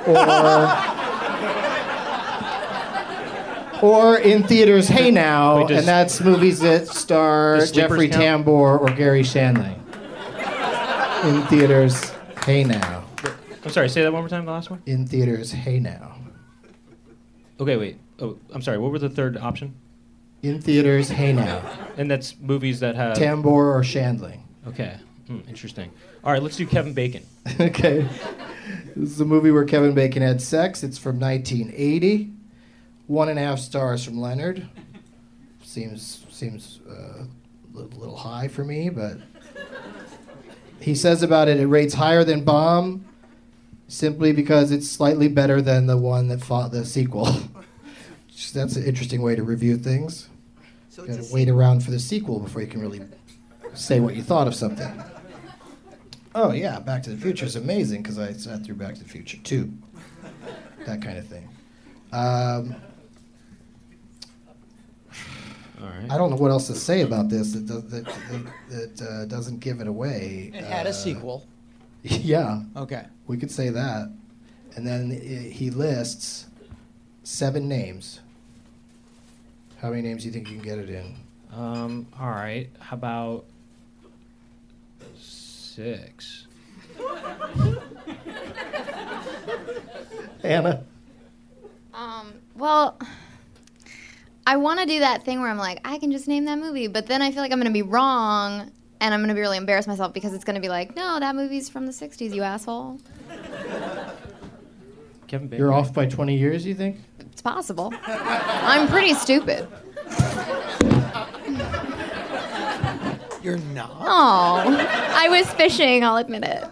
or in theaters, Hey Now, and that's movies that star Jeffrey Tambor or Gary Shandling. In theaters, Hey Now. I'm sorry, say that one more time, the last one? In theaters, Hey Now. Okay, wait. Oh, I'm sorry, what was the third option? In theaters, Hey Now. And that's movies that have... Tambor or Shandling. Okay, interesting. All right, let's do Kevin Bacon. Okay. This is a movie where Kevin Bacon had sex. It's from 1980. 1.5 stars from Leonard. Seems a little high for me, but... He says about it rates higher than Bomb simply because it's slightly better than the one that fought the sequel. That's an interesting way to review things. So you gotta wait around for the sequel before you can really say what you thought of something. Oh yeah, Back to the Future is amazing because I sat through Back to the Future 2. That kind of thing. All right. I don't know what else to say about this that doesn't give it away. It had a sequel. Yeah. Okay. We could say that. And then he lists 7 names. How many names do you think you can get it in? All right. How about 6? Anna? Well, I want to do that thing where I'm like, I can just name that movie, but then I feel like I'm going to be wrong, and I'm going to be really embarrass myself because it's going to be like, no, that movie's from the 60s, you asshole. Kevin Bacon. You're off by 20 years, you think? It's possible. I'm pretty stupid. You're not? Oh, I was fishing, I'll admit it.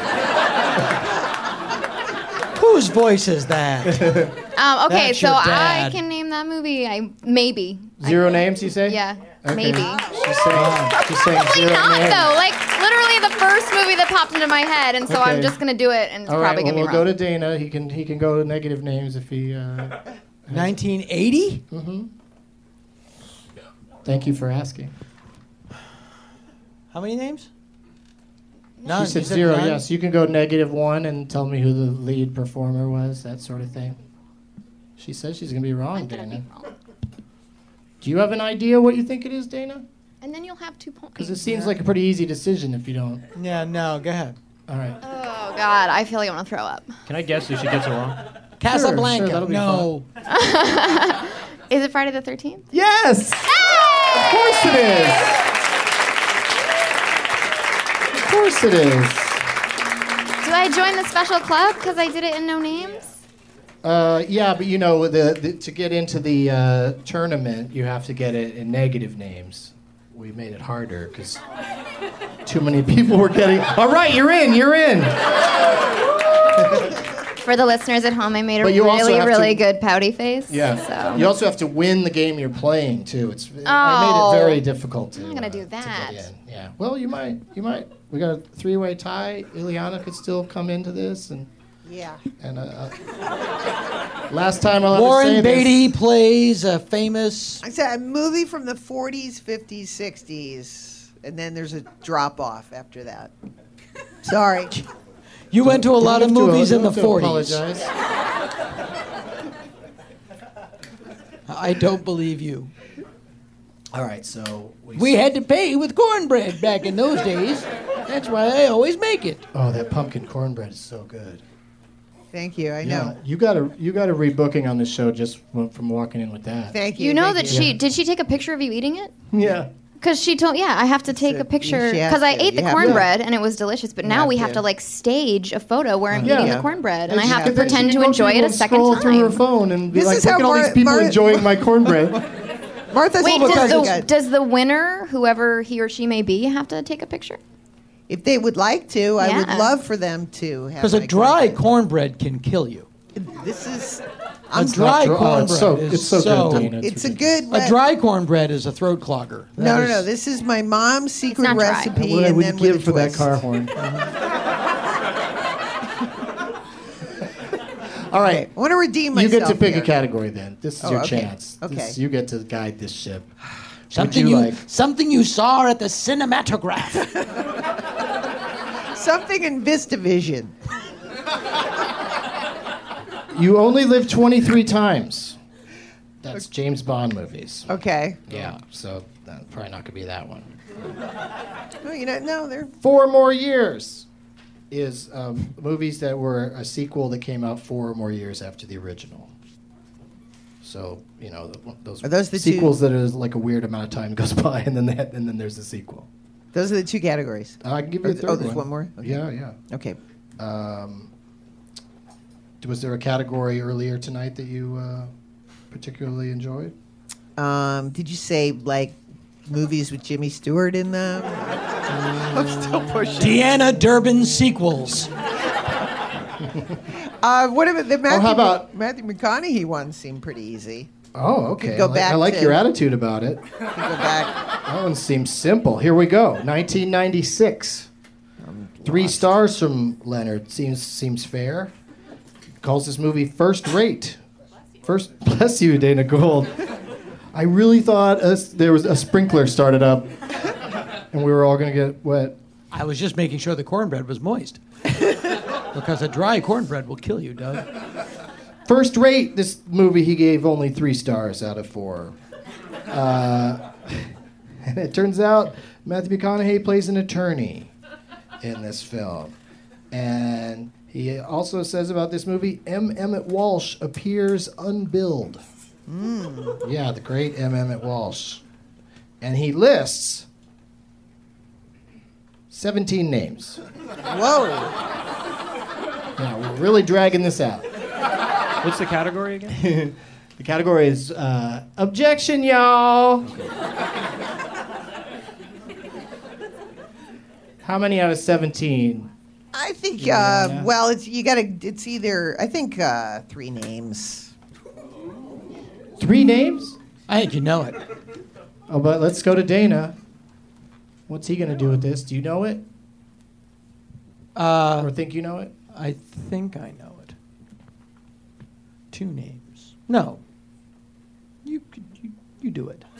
Whose voice is that? Okay, That's so your I dad. can name that movie. Maybe. 0 names, you say? Yeah, Okay. maybe. She's saying Probably 0 not, names. though. Like, literally the first movie that popped into my head, and so Okay. I'm just going to do it, and it's All right, probably well, going to we'll be wrong. go to Dana. He can go to negative names if he... 1980? Mm-hmm. Thank you for asking. How many names? She said 0, yes. You can go -1 and tell me who the lead performer was, that sort of thing. She says she's going to be wrong, Dana. Do you have an idea what you think it is, Dana? And then you'll have 2 points. Because it seems like a pretty easy decision if you don't. Yeah, no, go ahead. All right. Oh, God, I feel like I want to throw up. Can I guess if she gets it wrong? Casablanca. Sure, that'll be no. Is it Friday the 13th? Yes! Of course it is! Of course it is. Do I join the special club because I did it in no names? Yeah, but you know, to get into the tournament, you have to get it in negative names. We made it harder because too many people were getting... All right, you're in. For the listeners at home, I made a But you also really, have really to- good pouty face. Yeah. So. You also have to win the game you're playing, too. I made it very difficult to I'm going to do to that. get in. Yeah. Well, you might. We got a 3-way tie. Ileana could still come into this, and Yeah. last time I'll ever say Warren this. Beatty plays a famous... I said a movie from the 40s, 50s, 60s, and then there's a drop off after that. Sorry. You went to a lot of movies in the 40s. Apologize. I don't believe you. All right, so We had to pay with cornbread back in those days. That's why I always make it. Oh, that pumpkin cornbread is so good. Thank you. I know. You got a rebooking on the show just from walking in with that. Thank you. You know thank that you. did she take a picture of you eating it? Yeah. Because she told, I have to take a picture. she has Because I to. ate the You have to. cornbread and it was delicious, but now have we have to. to like stage a photo where I'm Yeah. eating Yeah. the cornbread, and I she have to could- then pretend she to could go enjoy through it a and second scroll through her time. phone and be This like, is look how at all these Mar- people Mar- enjoying my cornbread. Martha's Wait, because does the winner, whoever he or she may be, have to take a picture? if they would like to, I would Yeah. love for them to have Because a my dry cornbread. cornbread can kill you. This is A dry cornbread it's so good, Dana. it's a good A dry cornbread is a throat clogger. No. This is my mom's secret not dry. recipe, What I and would then give with a for that twist. car horn. All right. I want to redeem You myself. get to pick here. a category then. This is your okay. chance. Okay. You get to guide this ship. Something you you, like? something you saw at the cinematograph. Something in VistaVision. You only live 23 times. That's James Bond movies. Okay. Yeah, so that's probably not going to be that one. Well, no, they're 4 more years is movies that were a sequel that came out 4 or more years after the original. So, those Are those the sequels that is like a weird amount of time goes by, and then there's the sequel. Those are the 2 categories. I can give you a third one. there's one more? Okay. Yeah. Okay. Was there a category earlier tonight that you particularly enjoyed? Did you say, like, movies with Jimmy Stewart in them? I'm still pushing. Deanna Durbin sequels. What about the Matthew, how about- Matthew McConaughey one seemed pretty easy. Oh, okay. Go back I like to- your attitude about it. Go back. That one seems simple. Here we go. 1996. 3 stars from Leonard. Seems fair. Calls this movie First Rate. Bless you, Dana Gould. I really thought there was a sprinkler started up, and we were all going to get wet. I was just making sure the cornbread was moist. Because a dry cornbread will kill you, Doug. First Rate. This movie he gave only 3 stars out of 4. And it turns out Matthew McConaughey plays an attorney in this film. And he also says about this movie, M. Emmett Walsh appears unbilled. Yeah, the great M. Emmett Walsh. And he lists 17 names. Whoa. Yeah, we're really dragging this out. What's the category again? The category is objection, y'all. How many out of 17? I think, well, it's either, I think 3 names. 3 names? I think you know it. Oh, but let's go to Dana. What's he going to do with this? Do you know it? Or think you know it? I think I know it. 2 names. No. You do it.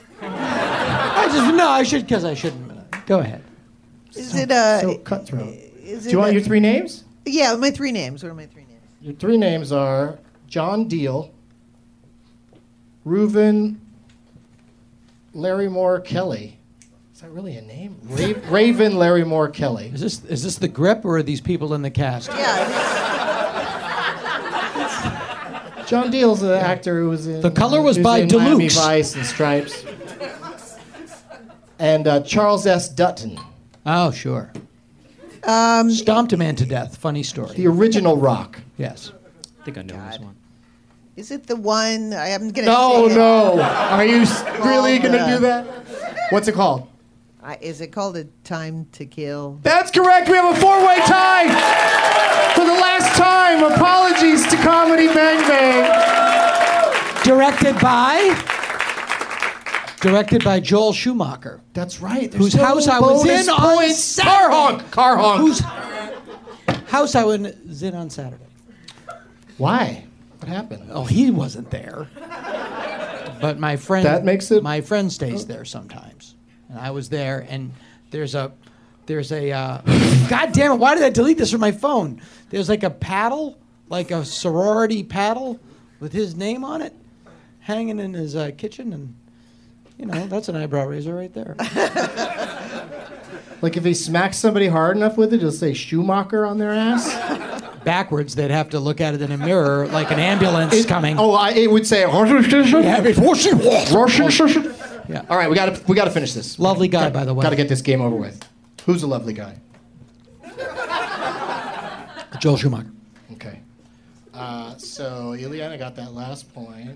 I should because I shouldn't. Go ahead. Is it So cutthroat. Do you want your 3 names? Yeah, my 3 names. What are my 3 names? Your 3 names are John Deal, Reuven Larrymore Kelly. Is that really a name? Raven Larrymore Kelly. Is this the grip or are these people in the cast? Yeah. John Deal's an actor who was in. The color was who's by in Miami Deluxe. Vice and Stripes. And Charles S. Dutton, Oh, sure. Stomped a man to death. Funny story. the original Rock. Yes. I think I know this one. Is it the one, I'm going to No, say no. Are you really going to Called, do that? What's it called? Is it called A Time to Kill? That's correct. We have a 4-way tie for the last time. Apologies to Comedy Bang Bang. Directed by Joel Schumacher. That's right. Whose house I was in on Saturday. Car honk. Whose house I was in on Saturday. Why? What happened? Oh, he wasn't there. But my friend. That makes it- My friend stays there sometimes, and I was there. And there's a. God damn it! Why did I delete this from my phone? There's like a paddle, like a sorority paddle, with his name on it, hanging in his kitchen, and that's an eyebrow raiser right there. Like if he smacks somebody hard enough with it, it'll say Schumacher on their ass. Backwards, they'd have to look at it in a mirror like an ambulance coming. It would say. Yeah. All right, we got to finish this. Lovely guy, by the way. Got to get this game over with. Who's a lovely guy? Joel Schumacher. Okay. So Ileana got that last point.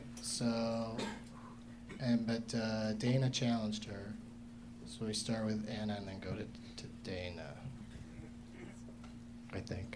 But Dana challenged her. So we start with Anna and then go to Dana. I think.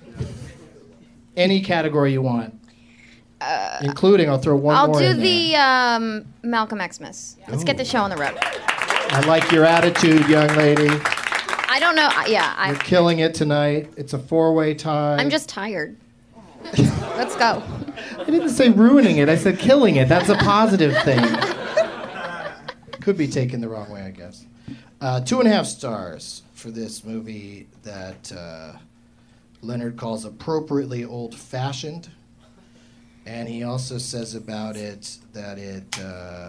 Any category you want. Including, I'll throw one I'll more do in there. the Malcolm Xmas. Let's get the show on the road. I like your attitude, young lady. I don't know. Yeah, You're killing it tonight. It's a 4-way tie. I'm just tired. Let's go. I didn't say ruining it. I said killing it. That's a positive thing. Could be taken the wrong way, I guess. 2.5 stars for this movie that Leonard calls appropriately old-fashioned. And he also says about it that it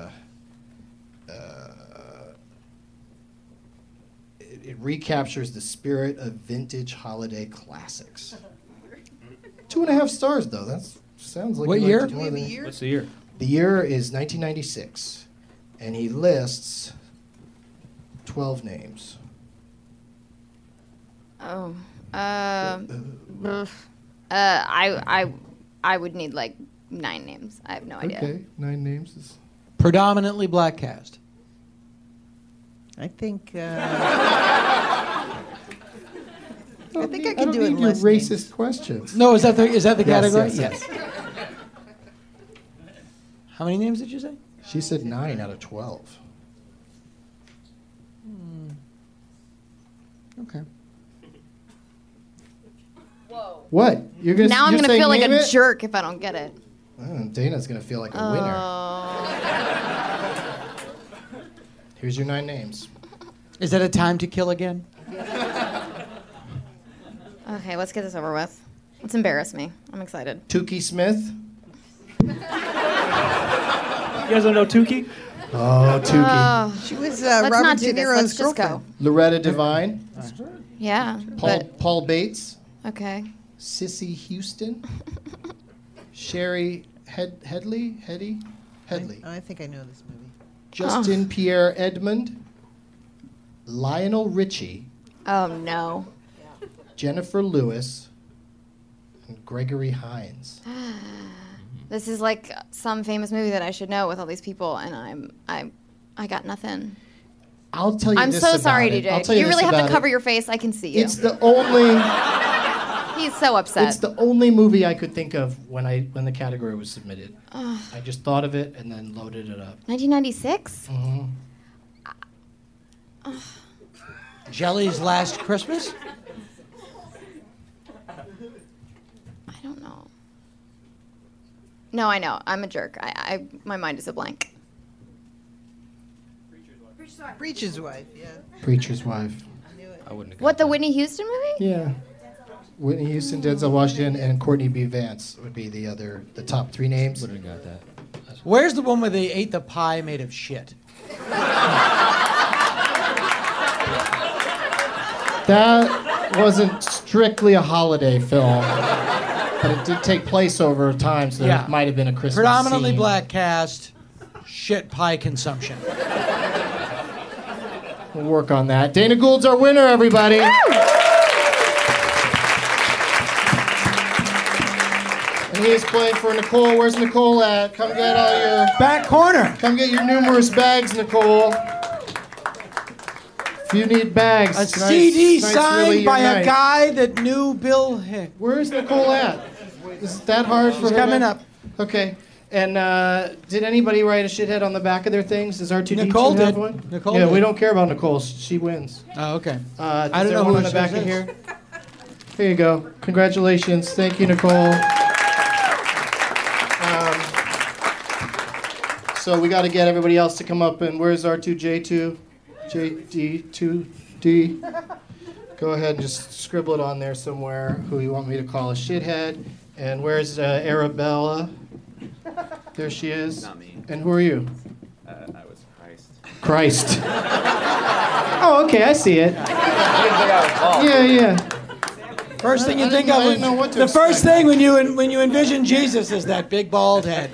recaptures the spirit of vintage holiday classics. 2.5 stars, though. That sounds like What you year? liked it more than- What's the year? The year is 1996, and he lists 12 names. Oh. I would need like 9 names. I have no idea. Okay, 9 names is. Predominantly black cast. I think. I think I can do it in your less racist names. questions. No, is that the category? Yes. How many names did you say? She said 9 out of 12. Okay. What? You're gonna? Now I'm you're gonna saying feel like name a it? jerk if I don't get it. Dana's gonna feel like a winner. Here's your 9 names. Is that a time to kill again? Okay, let's get this over with. Let's embarrass me. I'm excited. Tukey Smith. You guys don't know Tukey? Oh, Tukey. She was Let's Robert not De do this. Niro's Let's just girlfriend. go. Loretta Devine. Yeah. Paul Bates. Okay. Sissy Houston. Sherry Headley. Headley. I think I know this movie. Justin Pierre Edmond. Lionel Richie. Oh no. Jennifer Lewis. And Gregory Hines. This is like some famous movie that I should know with all these people, and I got nothing. I'll tell you I'm this so about sorry, it. I'll DJ. tell You this really have about to cover it. your face. I can see you. It's the only. He's so upset. It's the only movie I could think of when the category was submitted. I just thought of it and then loaded it up. 1996. Jelly's Last Christmas? I don't know. No, I know. I'm a jerk. My mind is a blank. Preacher's Wife, yeah. Preacher's Wife. I wouldn't have. What, the Whitney Houston movie? Yeah. Whitney Houston, Denzel Washington, and Courtney B. Vance would be the top 3 names. Wouldn't have got that. Where's the one where they ate the pie made of shit? That wasn't strictly a holiday film, but it did take place over time, so Yeah. it might have been a Christmas Predominantly scene. black cast, shit pie consumption. We'll work on that. Dana Gould's our winner, everybody. And he is playing for Nicole. Where's Nicole at? Come get all your... Back corner. Come get your numerous bags, Nicole. If you need bags. A tonight's- CD tonight's signed really your by a night. guy that knew Bill Hicks. Where's Nicole at? Is it that hard for She's her? coming to- up. Okay. And did anybody write a shithead on the back of their things? Does R2D2 Nicole have did. one? Nicole yeah, we did. don't care about Nicole. She wins. Oh, okay. I don't know one who on the it back says of is. here. Here you go. Congratulations. Thank you, Nicole. So we got to get everybody else to come up. And where's R2J2? JD2D? Go ahead and just scribble it on there somewhere. Who you want me to call a shithead? And where's Arabella? There she is. Not me. And who are you? I was Christ. Christ. Oh, okay, I see it. Yeah. First thing you I think didn't- of I didn't know what to the first expect. thing when you envision Jesus is that big bald head.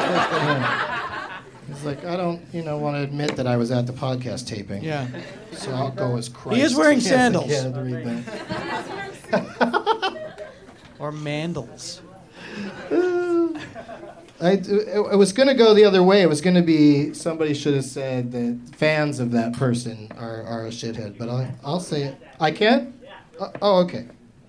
It's like, I don't, want to admit that I was at the podcast taping. Yeah. So I'll go as Christ. He is wearing Yes, sandals. yeah, to read that. Or mandals. It was going to go the other way. It was going to be, somebody should have said that fans of that person are a shithead. But I'll say it. I can? Oh, okay.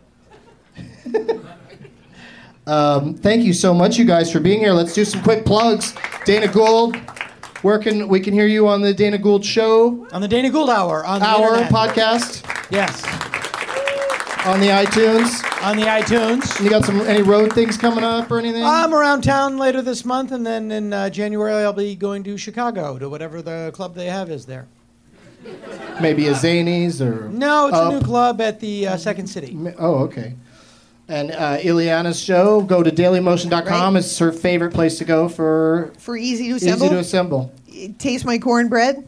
Thank you so much, you guys, for being here. Let's do some quick plugs. Dana Gould, where can we hear you on the Dana Gould Show? On the Dana Gould Hour. On the internet. Podcast. Yes. On the iTunes. on the iTunes. You got any road things coming up or anything? I'm around town later this month, and then in January I'll be going to Chicago to whatever the club they have is there. Maybe a Zanies or... No, it's a new club at the Second City. Oh, okay. And Ileana's show, go to dailymotion.com. It's her favorite place to go for Easy to Assemble. Easy to Assemble. Taste my cornbread.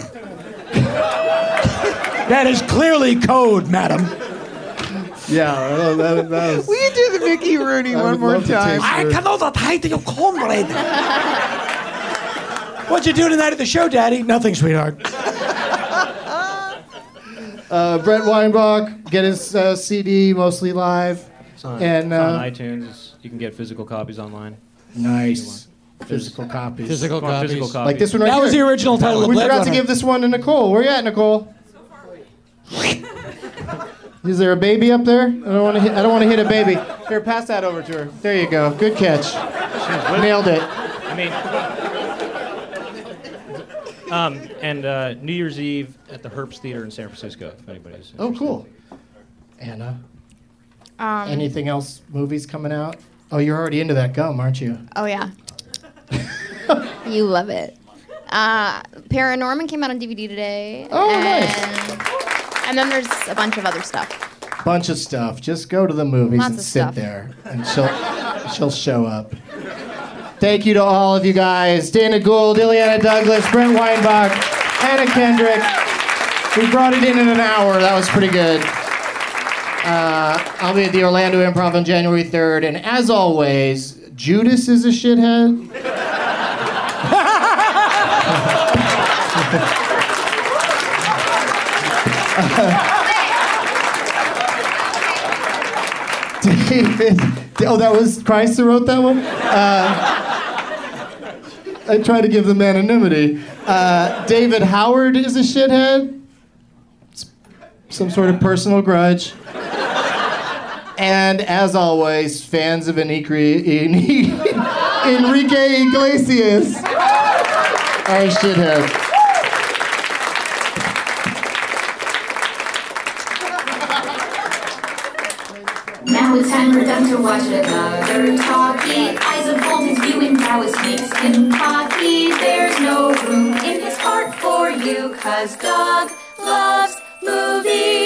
That is clearly code, madam. Yeah, that was... Will you do the Mickey Rooney one more time? I cannot hide your cornbread. What'd you do tonight at the show, Daddy? Nothing, sweetheart. Brett Weinbach, get his CD, mostly live. It's on, and, it's on iTunes. You can get physical copies online. Nice. Physical copies. Physical copies. Like this one right That here. was the original title of We Blade forgot to Runner. give this one to Nicole. Where you at, Nicole? Is there a baby up there? I don't want to hit a baby. Here, pass that over to her. There you go. Good catch. Nailed it. I mean, and New Year's Eve at the Herbst Theater in San Francisco, if anybody's interested. Oh, cool. Anna, anything else? Movies coming out? Oh, you're already into that gum, aren't you? Oh, yeah. You love it. Paranorman came out on DVD today. Oh, nice. And then there's a bunch of other stuff. Bunch of stuff. Just go to the movies Lots and of sit stuff. there, and she'll show up. Thank you to all of you guys. Dana Gould, Ileana Douglas, Brent Weinbach, Anna Kendrick. We brought it in an hour. That was pretty good. I'll be at the Orlando Improv on January 3rd. And as always, Judas is a shithead. David. Oh, that was Christ who wrote that one? I try to give them anonymity. David Howard is a shithead. Some sort of personal grudge. And as always, fans of Enrique Iglesias are a shithead. Now it's time for them to watch another talkie. Eyes of gold, his viewing prowess makes him cocky. There's no room in his heart for you, 'cause Doug loves movies.